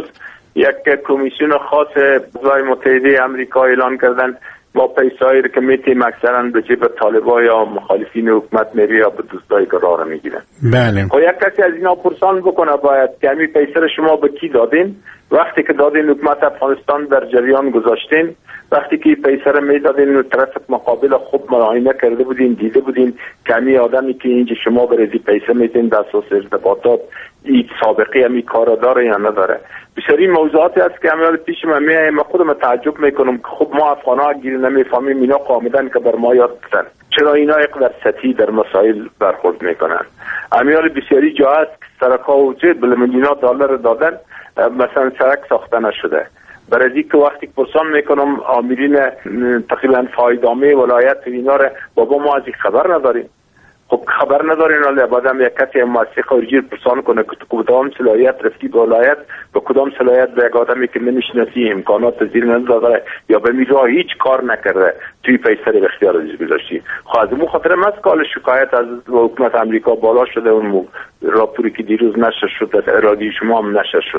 یک کمیسیون خاص وزارت متحده آمریکا اعلان کردن با پیسایی که میتیم اکثرا به جیب طالبا یا مخالفین حکومت میری یا به دوستای قرار میگیرن. بله. خب یک کسی از اینا پرسان بکنه باید که همین پیسه رو شما به کی دادین؟ وقتی که دادین حکومت افغانستان در جریان گذاشتین، وقتی که پیسه رو میدادین و طرف مقابل خوب معاینه کرده بودین، دیده بودین که همین آدمی که اینجا شما برزی پیسه میدین در اساس ارتباطات این سابقه همی کار داره یا نداره. بسیاری موضوعاتی هست که همیال پیش من خودم تعجب میکنم که خب ما افغان‌ها گیر نمیفهمیم اینا قامیدن که بر ما یاد بدن. چرا اینا اقدر سطحی در مسائل برخورد میکنن؟ همیال بسیاری جا هست که سرکا و بالمیلیون دلار دادن، مثلا سرک ساخته نشده. برای که وقتی پرسان میکنم آمرین تقریبا فایدامه ولایت و اینا رو بابا ما از این خبر نداریم. خب خبر ندارین حالا بعدم یک کسی مؤسسه خارجی پرسان کنه که تو کدام صلاحیت رفتی به ولایت، به کدام صلاحیت به یک آدمی که نمیشناسی امکانات زیر نداره یا به میرا هیچ کار نکرده توی پیسر به اختیار ازش گذاشتی. خب از اون خاطر مسئله شکایت از حکومت آمریکا بالا شده. اون راپوری که دیروز نشر شد رادیو شما هم نشر شد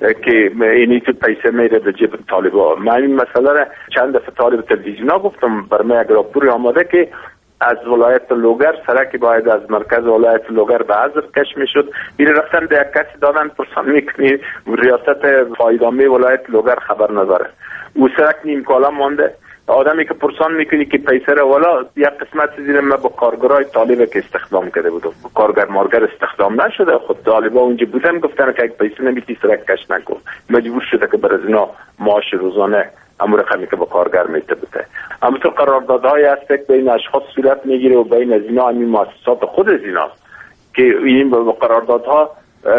که اینی تو پیسه میره به جیب طالبا. من این مسئله را چند دفعه طالب تلویزیونا گفتم، برای یک راپوری آماده که از ولایت لوگر سرکی باید از مرکز ولایت لوگر به حضر کش میشد. این رفتن به یک کسی دادن پرسان میکنی ریاست فایدامه ولایت لوگر خبر نداره. او سرک نیم کالا مانده. آدمی که پرسان میکنی که پیسر والا یک قسمت زیر ما با کارگرای طالبه که استخدام کرده بود، کارگر مارگر استخدام نشده. خود طالبا اونجا بودن گفتن که یک پیسه نمیتی سرک کش نکن. مجبور شده که بر از اینا معاش روزانه اما رقمی که با کارگر میته بده. اما تو قراردادهای هست که بین اشخاص صورت میگیره و بین از اینا همین مؤسسات خود از اینا که این با قراردادها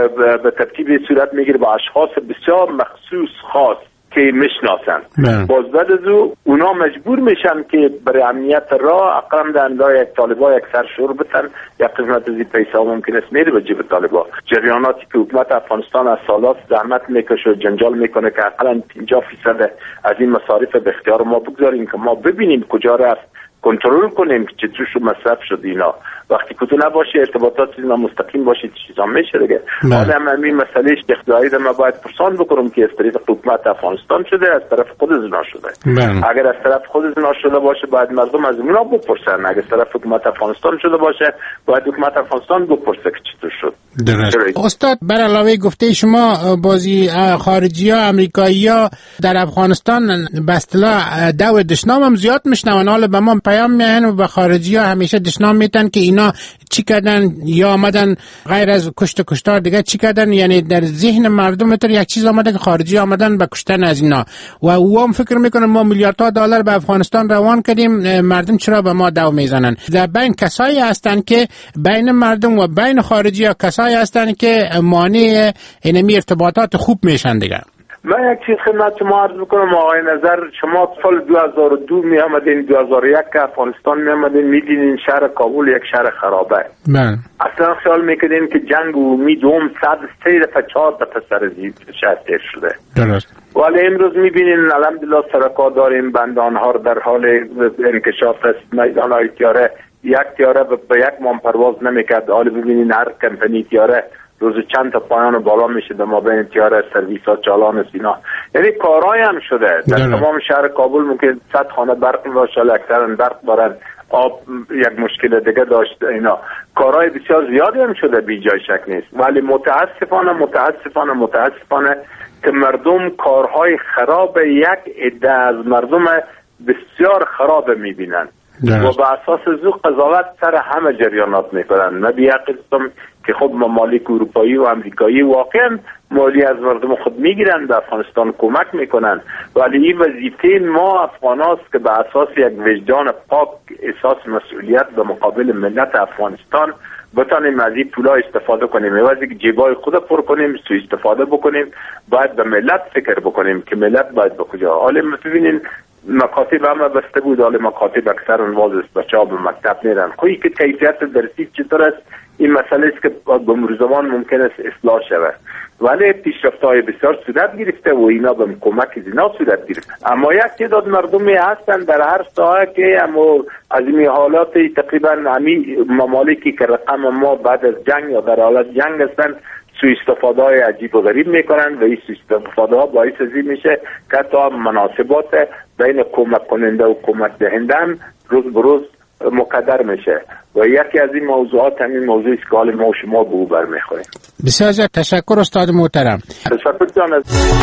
به ترتیب صورت میگیره با اشخاص بسیار مخصوص خاص که میشناسن. باز بعد از اونا مجبور میشن که برای امنیت راه اقرام دندای یک طالبا یک سرشور بتن، یک قسمت از این پیسه ها ممکن است میره به جیب طالبا. جریاناتی که حکومت افغانستان از سالات زحمت میکشه و جنجال میکنه که اقلا 50% از این مصارف به اختیار ما بگذاریم که ما ببینیم کجا رفت، کنترل کنیم که چطور شو مصرف شد اینا. وقتی که تو نباشه ارتباطات اینا مستقیم باشه چیزا میشه دیگه. حالا همین مسئله اقتدایی ما باید پرسان بکنم که از طرف حکومت افغانستان شده از طرف خود از اینا شده. اگر از طرف خود از اینا شده باشه باید مردم از اینا بپرسن. اگر از طرف حکومت افغانستان شده باشه باید حکومت افغانستان بپرسه که چطور شد. استاد بر علاوه گفته شما بازی خارجی ها امریکایی ها در افغانستان به اصطلاح دو دشنام هم زیاد میشنون. حالا به ما پیام میان و به خارجی ها همیشه دشنام میتن که اینا چی کردن یا آمدن غیر از کشتار دیگه چی کردن. یعنی در ذهن مردم تر یک چیز آمده که خارجی آمدن به کشتن از اینا و او هم فکر میکنن ما میلیاردها دلار به افغانستان روان کردیم، مردم چرا به ما دو میزنن. در بین کسایی هستن که بین مردم و بین خارجی ها کسایی هستن که مانع اینمی ارتباطات خوب میشن دیگه. من یک چیز خدمت شما عرض میکنم آقای نظر، شما سال 2002 می آمدین 2001 که افغانستان می آمدین میدینین شهر کابل یک شهر خرابه. اصلا خیال میکنین که جنگ و امید هم 103 دفعه 4 دفعه سر شهر تیر شده. درست. ولی امروز میبینین الحمدلله سرکار داریم، بندانها در حال انکشاف است، میدان های تیاره، یک تیاره به یک مان پرواز نمیکرد. حالا ببینین هر کمپنی تیاره روز چند تا پایان بالا میشه در مابین تیاره سرویس ها چالان سینا. یعنی کارهای هم شده در تمام شهر کابل. ممکن 100 خانه برق باشه، اکثرا برق دارن، آب یک مشکل دیگه داشت. اینا کارهای بسیار زیادی هم شده، بی جای شک نیست. ولی متاسفانه که مردم کارهای خراب یک عده از مردم بسیار خراب میبینن و به اساس زو قضاوت سر همه جریانات میکنن. من بیاقیدم که خب ممالک اروپایی و امریکایی واقعا مالی از مردم خود میگیرن، به افغانستان کمک میکنن، ولی این وظیفه ما افغان هاست که به اساس یک وجدان پاک احساس مسئولیت به مقابل ملت افغانستان بتانیم از این پولا استفاده کنیم. عوضی که جیبای خود پر کنیم سوء استفاده بکنیم، باید به ملت فکر بکنیم که ملت باید به کجا. حالا ببینین مکاتب همه بسته بود، حالا مکاتب اکثر انواز است، بچه ها به مکتب میرن. خویی که کیفیت درسی چطور است این مسئله است که به مرور زمان ممکن است اصلاح شود، ولی پیشرفت‌های بسیار صورت گرفته و اینا به کمک از اینا صورت گرفته. اما یک تعداد مردمی هستن در هر ساحه که اما از این حالات تقریبا همین ممالکی که رقم ما بعد از جنگ یا در حالت جنگ هستن سوء استفاده های عجیب و غریب میکنن و این سوء استفاده ها باعث ازی میشه که تا مناسبات بین کمک کننده و کمک دهنده هم روز به روز مقدر میشه و یکی از این موضوعات همین موضوعی است که حال ما و شما به او برمیخوریم. بسیار زیاد تشکر استاد محترم. تشکر جان.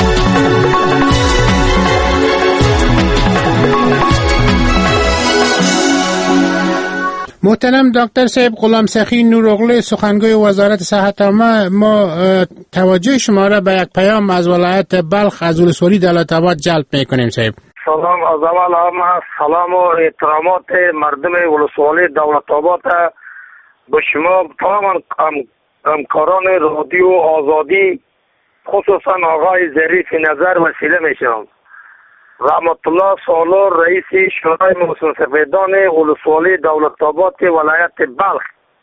محترم دکتر صاحب غلام سخی نوراغلو سخنگوی وزارت صحت عامه، ما توجه شما را به یک پیام از ولایت بلخ از ولسوالی دولت‌آباد جلب میکنیم. صاحب سلام. از اول همه سلام و احترامات مردم ولسوالی دولت‌آباد به شما تمام همکاران رادیو آزادی خصوصا آقای ظریف نظر وسیله میشم. رحمت الله سالار رئیس شورای مسن سفیدان ولسوالی دولت‌آباد ولایت بلخ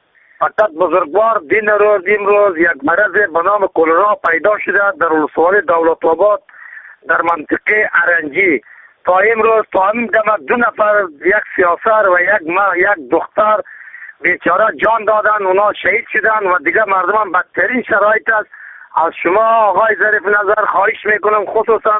فقط بزرگوار دین روز امروز یک مرض به نام کلرا پیدا شده در ولسوالی دولت‌آباد در منطقه ارنجی. تا امروز تا همین دم 2 نفر، یک سیاسر و یک دختر بیچاره جان دادن، اونا شهید شدن و دیگه مردم هم بدترین شرایط است. از شما آقای ظریف نظر خواهش میکنم خصوصا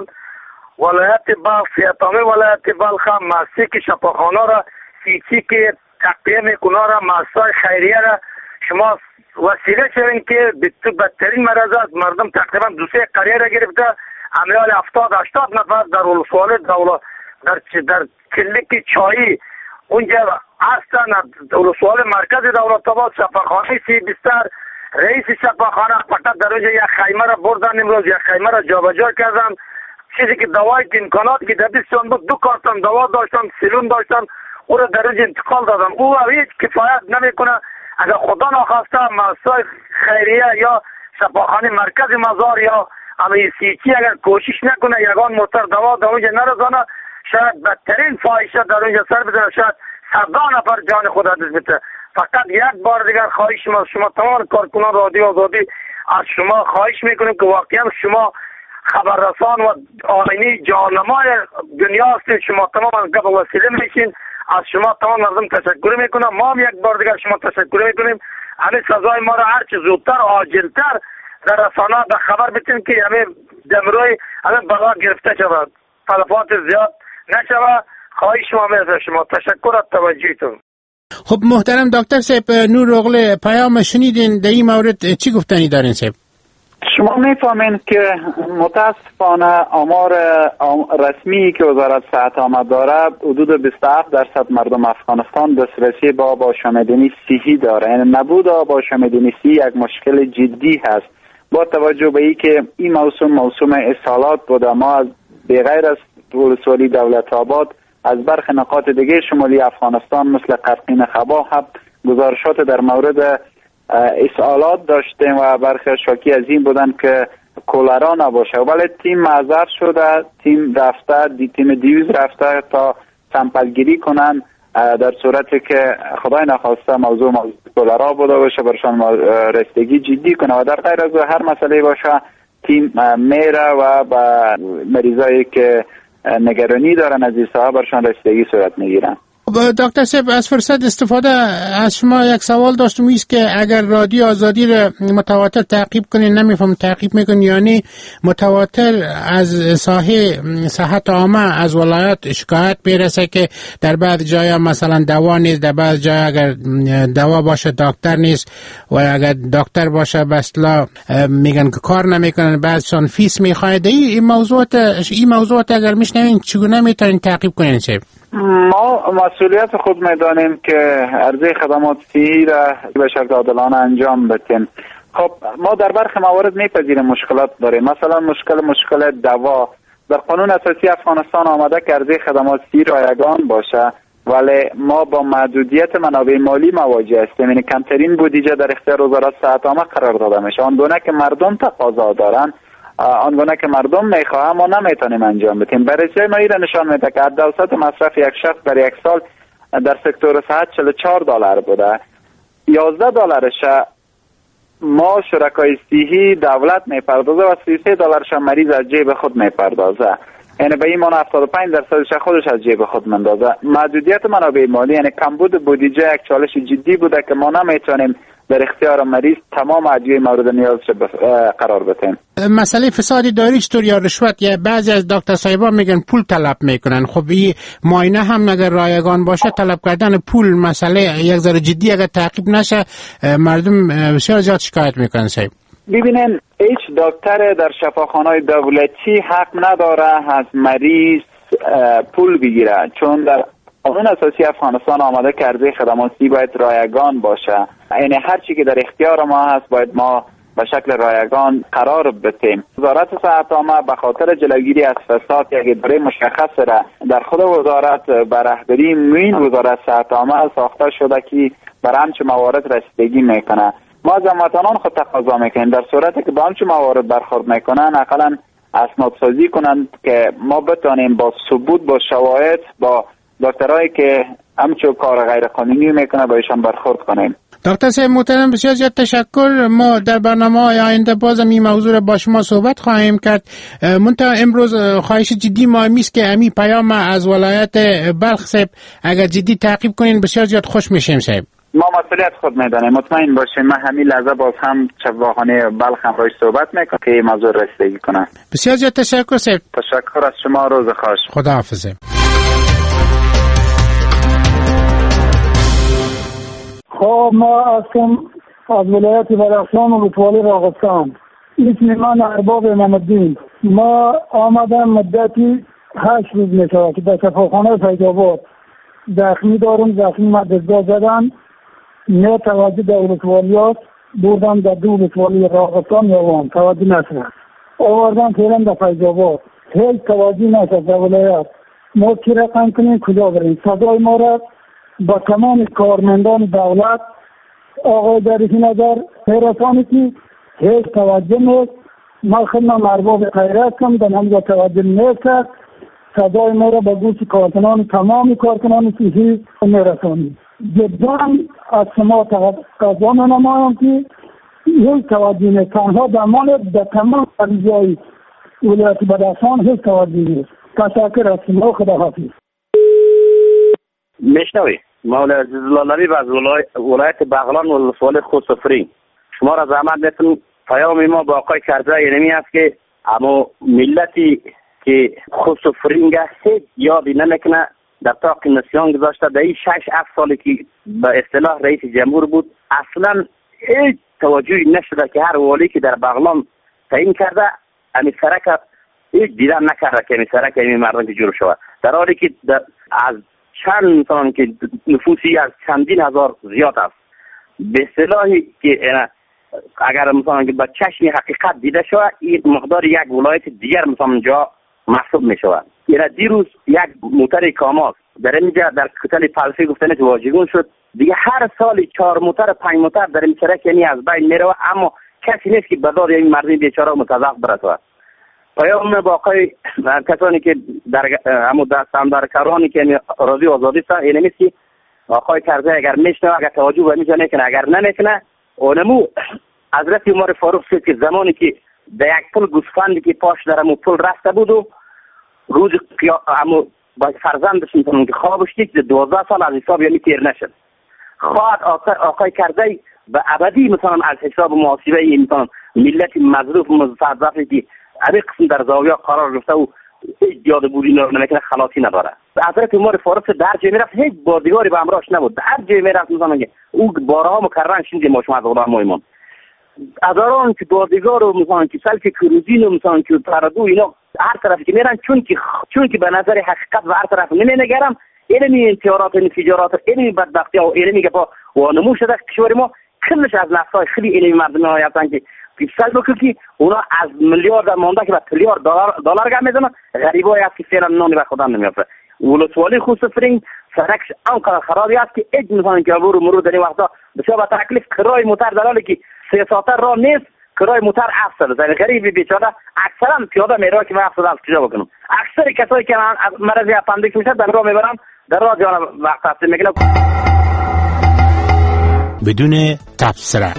ولایت بلخ، سیاتامی ولایت بلخ هم مؤسسه شفاخانه را سیچی که تقویه میکنه را مؤسسه خیریه را شما وسیله شوین که بدترین مرض است. مردم تقریبا 2-3 قریه را گرفته، امیال 70-80 نفر در ولسوالی دولت در کلینیک چایی اونجا هستن. ولسوالی مرکز دولت‌آباد شفاخانه 30 بستر، رئیس شفاخانه فقط در اونجا یک خیمه را بردن، امروز یک خیمه را جابجا کردن. چیزی که دوای امکانات که در دستشان بود 2 کارتن دوا داشتن، سیلون داشتن، او را در اونجا انتقال دادن. او هیچ کفایت نمیکنه. اگر خدا نخواسته مؤسسه خیریه یا شفاخانه مرکز مزار یا اما سیچی اگر کوشش نکنه یگان موتر دوا در اونجا نرسانه، شاید بدترین فاحشه در اونجا سر بزنه، شاید 100 نفر جان خود از بده. فقط یک بار دیگر خواهش شما تمام کارکنان رادیو آزادی از شما خواهش میکنیم که واقعا شما خبررسان و آینی جانمای دنیا هستید، شما تمام گپ وسیله میشین. از شما تمام مردم تشکر میکنم. ما هم یک بار دیگر شما تشکر میکنیم. همین سزای ما را هرچه زودتر عاجلتر در رسانه به خبر بتیم که همین دمروی همین بلا گرفته شود، تلفات زیاد نشود. خواهش ما میکنم. شما تشکر از توجهتون. خب محترم دکتر صاحب، نور اغله پیام شنیدین، در این مورد چی گفتنی دارین صاحب؟ شما میفهمین که متاسفانه آمار رسمی که وزارت صحت آمد داره حدود 27% مردم افغانستان دسترسی به آب آشامیدنی صحی داره. یعنی نبود آب آشامیدنی صحی یک مشکل جدی هست. با توجه به این که این موسم اسهالات بوده، ما از بغیر از ولسوالی دولت‌آباد از برخی نقاط دیگه شمالی افغانستان مثل قرقین خبا هم گزارشات در مورد اسهالات داشتیم و برخی شاکی از این بودن که کولرا نباشه، ولی تیم معذر شده، تیم دیوز رفته تا سمپل گیری کنن در صورتی که خدای نخواسته موضوع کولرا بوده باشه برشان رسیدگی جدی کنه و در غیر از هر مسئله باشه تیم میره و با مریضایی که نگرانی دارن از این صاحب برشان رسیدگی صورت میگیرن. دکتر صاحب از فرصت استفاده از شما یک سوال داشتم، ایست که اگر رادیو آزادی را متواتر تعقیب کنین، نمیفهم تعقیب میکنین یعنی متواتر از ساحه صحت عامه از ولایت شکایت میرسه که در بعض جایا مثلا دوا نیست، در بعض جایا اگر دوا باشه دکتر نیست و اگر دکتر باشه بسلا میگن که کار نمیکنن، بعضشان فیس میخواید. این موضوعات اگر میشنوین چگونه میتونین تعقیب کنین صاحب؟ ما مسئولیت خود میدانیم که عرضه خدمات صحی را به شکل عادلانه انجام بدیم. خب ما در برخی موارد میپذیریم مشکلات داریم، مثلا مشکل دوا در قانون اساسی افغانستان آمده که عرضه خدمات صحی رایگان باشه، ولی ما با محدودیت منابع مالی مواجه هستیم. یعنی کمترین بودجه در اختیار وزارت صحت عامه قرار داده میشه. آنگونه که مردم تقاضا دارن، آنگونه که مردم میخواه ما نمیتونیم انجام بدیم. بررسی ما ایره نشان میده که اوسط مصرف یک شخص در یک سال در سکتور صحت $44 بوده. $11 ما شرکای صحی دولت میپردازه و $33 مریض از جیب خود میپردازه. یعنی به این معنی 75% خودش از جیب خود مندازه. محدودیت منابع مالی یعنی کمبود بودجه یک چالش جدی بوده که ما نمیتونیم در اختیار مریض تمام ادویه مورد نیاز قرار بدیم. مسئله فساد اداری چطور یا رشوت؟ یا بعضی از دکتر صاحبا میگن پول طلب میکنن. خب این معاینه هم اگر رایگان باشه طلب کردن پول مسئله یک ذره جدی اگر تعقیب نشه مردم بسیار زیاد شکایت میکنن صاحب. ببینین هیچ دکتر در شفاخانه‌های دولتی حق نداره از مریض پول بگیره، چون در قانون اساسی افغانستان آمده که عرضه خدماتی باید رایگان باشه. یعنی هر چی که در اختیار ما هست باید ما به شکل رایگان قرار بدیم. وزارت صحت عامه به خاطر جلوگیری از فساد یک اداره مشخص را در خود وزارت به رهبری معین وزارت صحت عامه ساخته شده که بر همچه موارد رسیدگی میکنه. ما از هموطنان خود تقاضا میکنیم در صورتی که با همچه موارد برخورد میکنن حداقل اسنادسازی کنند که ما بتانیم با ثبوت، با شواهد، با دکترایی که همچون کار غیر قانونی میکنه با ایشان برخورد کنیم. دکتر صاحب محترم بسیار زیاد تشکر. ما در برنامه‌های آینده بازم این موضوع را با شما صحبت خواهیم کرد. منتها امروز خواهش جدی ما است که همین پیام از ولایت بلخ صاحب اگر جدی تعقیب کنین بسیار زیاد خوش میشیم صاحب. ما مسئولیت خود میدانیم، مطمئن باشین. من همین لحظه باز هم شفاخانه بلخ هم روش صحبت میکنم که این موضوع رسیدگی کنه. بسیار زیاد تشکر صاحب. تشکر از شما، روز خوش. خداحافظ. خب ما از ولایت بدخشان و ولسوالی راغستان. اسم من ارباب امام‌الدین. ما آمدم مدتی 8 روز میشه که در شفاخانه فیض‌آباد زخمی دارم. زخمی مدرسگاه زدن، نه توجه در ولسوالیات بردم در دو ولسوالی راغستان یوان توجه نشد. آوردم فعلا در فیض‌آباد، هیچ توجه نشد در ولایت. ما چی رقم کنیم کجا بریم؟ صدای ما را با تمام کارمندان دولت آقای دریشی نظر حیرتانی که هیچ توجه نیست. ما خدمت ارباب خیریه هستم، در همجا توجه نیست. صدای ما را با گوش کارکنان تمام کارکنان صحی میرسانیم. جدا از شما تقاضا می‌نمایم که هیچ توجه نیست. تنها در تمام جای ولایت بدخشان هیچ توجه نیست. تشکر از شما. خداحافظ. میشنوی مولا عزیزالله نبی از ولایت بغلان و ولسوالی خوسفرین. شما را زحمت میتون پیام ما با آقای کرزی اینمی است که اما ملتی که خوسفرینگ هیچ یادی نمیکنه در طاق نسیان گذاشته. در این 6-7 سالی که به اصطلاح رئیس جمهور بود اصلا هیچ توجهی نشده که هر والی که در بغلان تعیین کرده امی سرک هیچ دیدن نکرده که امی سرک امی مردم که جور شود، در حالی که از چند مثلا که نفوسی از چندین هزار زیاد است. به اصطلاحی که اگر مثلا که با چشم حقیقت دیده شود این مقدار یک ولایت دیگر مثلا جا محسوب می شود. یعنی دیروز یک موتر کاماز در اینجا در کتل پلفی گفتن که واژگون شد. دیگه هر سالی 4 موتر 5 موتر در این سرک یعنی از بین می رود، اما کسی نیست که بدار این مردم بیچاره متضعف برسود. پیام با آقای کسانی که در همون دستاندرکارانی که راضی آزادی است این نیست که آقای کرزی اگر میشنه اگر توجه به میکنه کنه، اگر نمیکنه اونمو حضرت عمر فاروق سید که زمانی که در یک پل گوسفندی که پاش در همون پل رفته بود و روز همون با فرزندش میتونم که خوابش دید 12 سال از حساب یعنی تیر نشد. خواهد آقای کرزی به ابدی مثلا از حساب محاسبه این مثلا ملت مظلوم مستضعفی که هر قسم در زاویه قرار گرفته و هیچ یاد بودی نمیکنه خلاصی نداره. حضرت عمر فاروق در جای میرفت هیچ باردگاری به همراهش نبود. هر جای میرفت مثلا او بارها مکررن شنید ما شما از غلام ایمان هزاران که باردگار و مثلا که سلک کروزین و مثلا که پردو اینا هر طرفی که میرن چون که به نظر حقیقت و هر طرف نمی‌نگرم علمی انتحارات انفجارات علمی بدبختی و علمی که با وانمو شده کشور ما کلش از نفسای خیلی علمی مردم ها هستن که پیشل بکنه که اونا از میلیارد مانده که به تریلیارد دلار گم میزنن. غریبایی هست که فعلا نانی به خودم نمیافته. ولسوالی خوسفرین سرکش آنقدر خرابی است که اج مثلا که عبور مرور در این وقتا بسیار با تکلیف کرای موتر در حالی که 3 ساعته راه نیست کرای موتر 700 در غریبی بیچاره اکثرا پیاده میره که من 700 از کجا بکنم. اکثر کسایی که از مرض اپندیکس میشه در راه میبرم در راه جان وقت هست میگن بدون تبصره.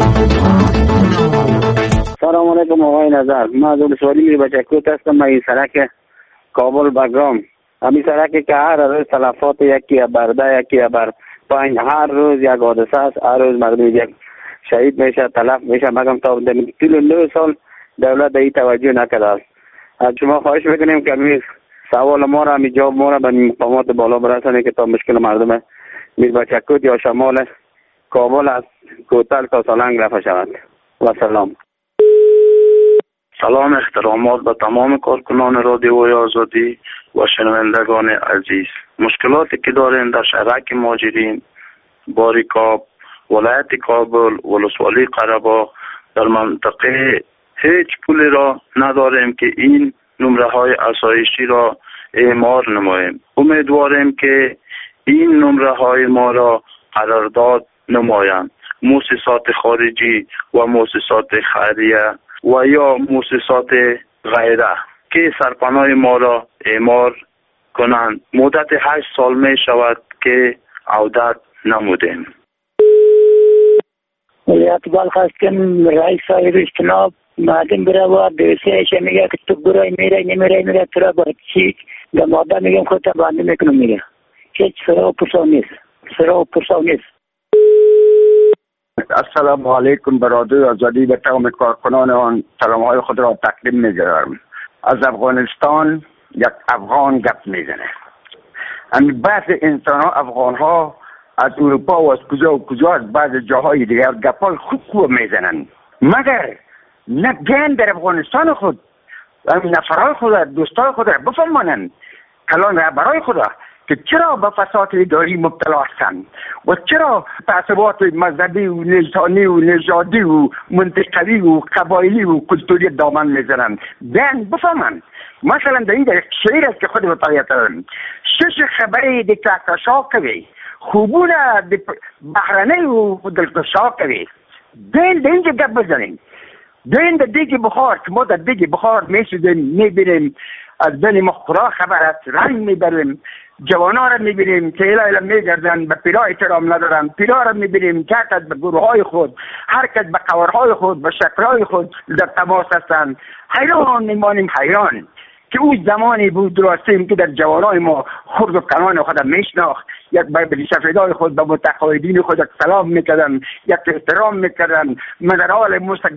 سلام علیکم آقای نظر. من از ولسوالی میری بچکوت هستم. من این سرک کابل بگرام همین سرکی که هر روز تلفات یکی برده یکی بر پایین هر روز یک حادثه است. هر روز مردم یک شهید میشه تلف میشه. مگم تا طول 9 سال دولت به این توجه نکرده است. از شما خواهش میکنیم که همین سوال ما را همین جواب ما را به مقامات بالا برسانید که تا مشکل مردم میر بچکوت یا شمال کابل از کوتل تا سالنگ رفع شود. و سلام. سلام احترامات به تمام کارکنان رادیوی آزادی و شنوندگان عزیز. مشکلاتی که داریم در شهرک مهاجرین، باریکاب، ولایت کابل، ولسوالی قره‌باغ در منطقه هیچ پولی را نداریم که این نمره های آسایشی را اعمار نماییم. امیدواریم که این نمره های ما را قرارداد نمایند. مؤسسات خارجی و مؤسسات خیریه و یا مؤسسات غیره که سرپناه ما را اعمار کنند. مدت 8 سال می شود که عودت نمودیم. ولایت بلخ هستم. رئیس صاحب اجتناب معلم بره و دوستش میگه که تو برای میره تو را با چی به ماده میگم خودت بنده میکنم میگه هیچ سراغ پرسان نیست. السلام علیکم برادر آزادی به تمام کارکنان آن سلام های خود را تقدیم می‌گذارم. از افغانستان یک افغان گپ میزنه. بعض انسان ها افغان ها از اروپا و از کجا از بعض جاهای دیگر گپای خوب میزنن، مگر نه گن در افغانستان خود نفرای خود دوستای خود را بفهمانند کلان رهبرای خود که چرا به فساد اداری مبتلا هستند و چرا تعصبات مذهبی و نژادی و نژادی و منطقوی و قبایلی و کلتوری دامن میزنند. بیان بفهمند. مثلا در این شعر است که خود مطالعه کردم، شش خبری دکترشا کوي خوبونه بهرنی و دلکشا کوي. بیان در اینجا گپ بزنیم. بیان در دیگه بخار که ما در دیگه بخار میبینیم از بین مخورا خبر است، رنگ میبریم، جوانا را میبینیم که ایلا میگردن به پیرا احترام ندارن، پیرا را میبینیم که هر کس به گروه های خود، هر کس به قوارهای خود، به شکلهای خود در تماس هستند. حیران میمانیم، حیران که او زمانی بود درستیم که در جوانای ما خرد و کنان خود میشناخت، یک به سفیدای خود به متقاعدین خود سلام میکردن، یک احترام میکردن، من حال مثل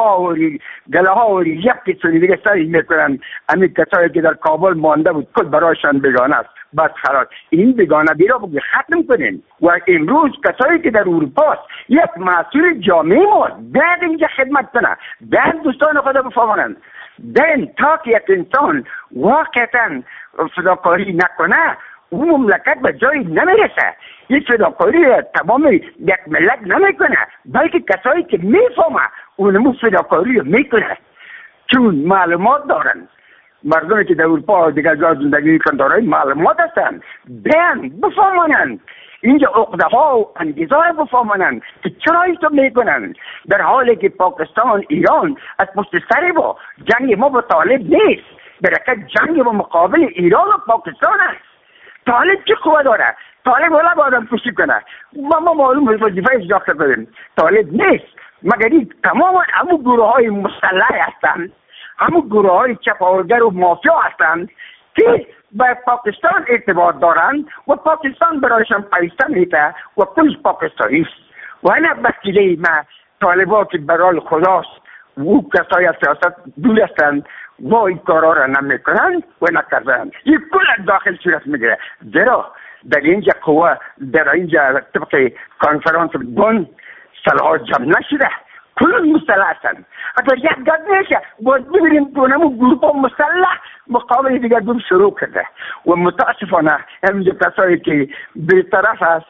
گله ها و یک سنیدی سری میکردن. همین کسایی که در کابل مانده بود کل برایشان بیگانه است. بس خلاص این بیگانگی را بگی ختم کنین. و امروز کسایی که در اروپا یک مسئول جامعه ما بعد اینجا خدمت کنه، بعد دوستان خود بفهمانند، دین تا که یک انسان واقعا فداکاری نکنه اون مملکت به جایی نمیرسه. این فداکاری تمام یک ملت نمیکنه، بلکه کسایی که میفهمه اونمو فداکاری میکنه، چون معلومات دارن. مردمی که در اروپا دیگر جا زندگی میکنن دارای معلومات هستن. بیان بفهمانند اینجا عقده ها و انگیزه ها بفهمانند که چرا اینطور میکنن، در حالی که پاکستان ایران از پشت سر با جنگ ما با طالب نیست، برکت جنگ با مقابل ایران و پاکستان است. طالب چه قوه داره؟ طالب ولا با آدم کشی کنه. ما معلوم وظیفه اجرا کنیم. طالب نیست، مگر این تمام همون گروه های مسلح هستند، همون گروه های چپاولگر و مافیا هستند که به پاکستان ارتباط دارند و پاکستان برایشان پیسته میده و کلش پاکستانی است. و این وسیله ما طالبا که برای خداست و او کسای سیاست دول هستند و این کارا را نمیکنند و نکردند. این کل داخل صورت میگیره. زیرا در اینجا قوه در اینجا طبق کنفرانس بن سلاح جمع نشده، کل مسلح هستند. اگر یک گد میشه باید ببینیم کنمون گروه مسلح مقابل دیگر گروه شروع کرده و متاسفانه همینجا کسایی که بی‌طرف است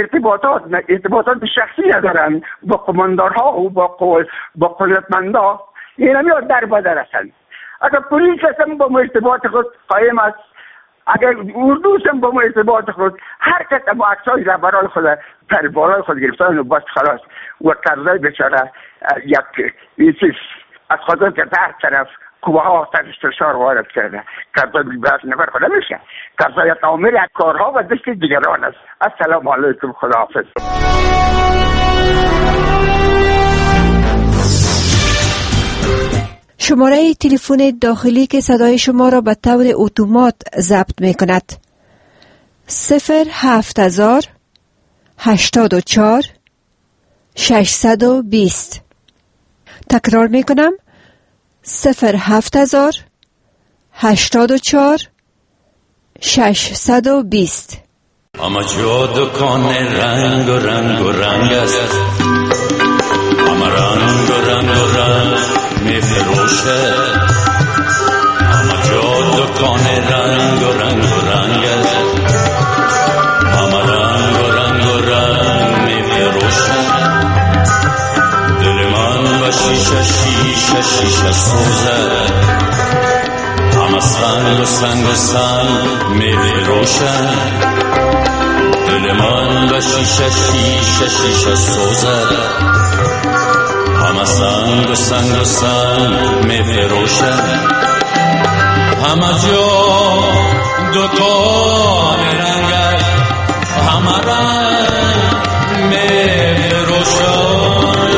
ارتباطات شخصی ندارن با قماندارها و با قدرتمندا، این همیان در بدر هستند. اگر پلیس هم با ارتباط خود قایم است، اگر اردوس هم با ارتباط خود، هر کس هم با عکسای رهبران خود در بالای خود گرفتن و بس خلاص و کرزای بیچاره یک چیز از خودم که در طرف کوه ها سرش فشار وارد کرده. کرزای بیبرد نبر خود نمیشه. کرزای تعامل کارها و دست دیگران است. السلام علیکم، خداحافظ. شماره تلفن داخلی که صدای شما را به طور اتومات ضبط می کند 07000 84 620. تکرار می کنم 07000 84 620. اما جا دکان رنگ و رنگ و رنگ است، اما رنگ و رنگ و رنگ می فروشه. اما جا دکان رنگ و رنگ و رنگ است، اما رنگ و رنگ و رنگ می فروشه. دل من و شیشه شیشه شیشه سوزه، اما سنگ و سنگ و سنگ می فروشه. دل من و شیشه شیشه شیشه سوزه، همه سنگ و سنگ و سنگ می فروشه. همه جا دکان رنگش همه رنگ می‌فروشد،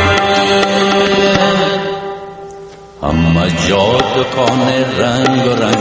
همه جا دکان رنگ و رنگ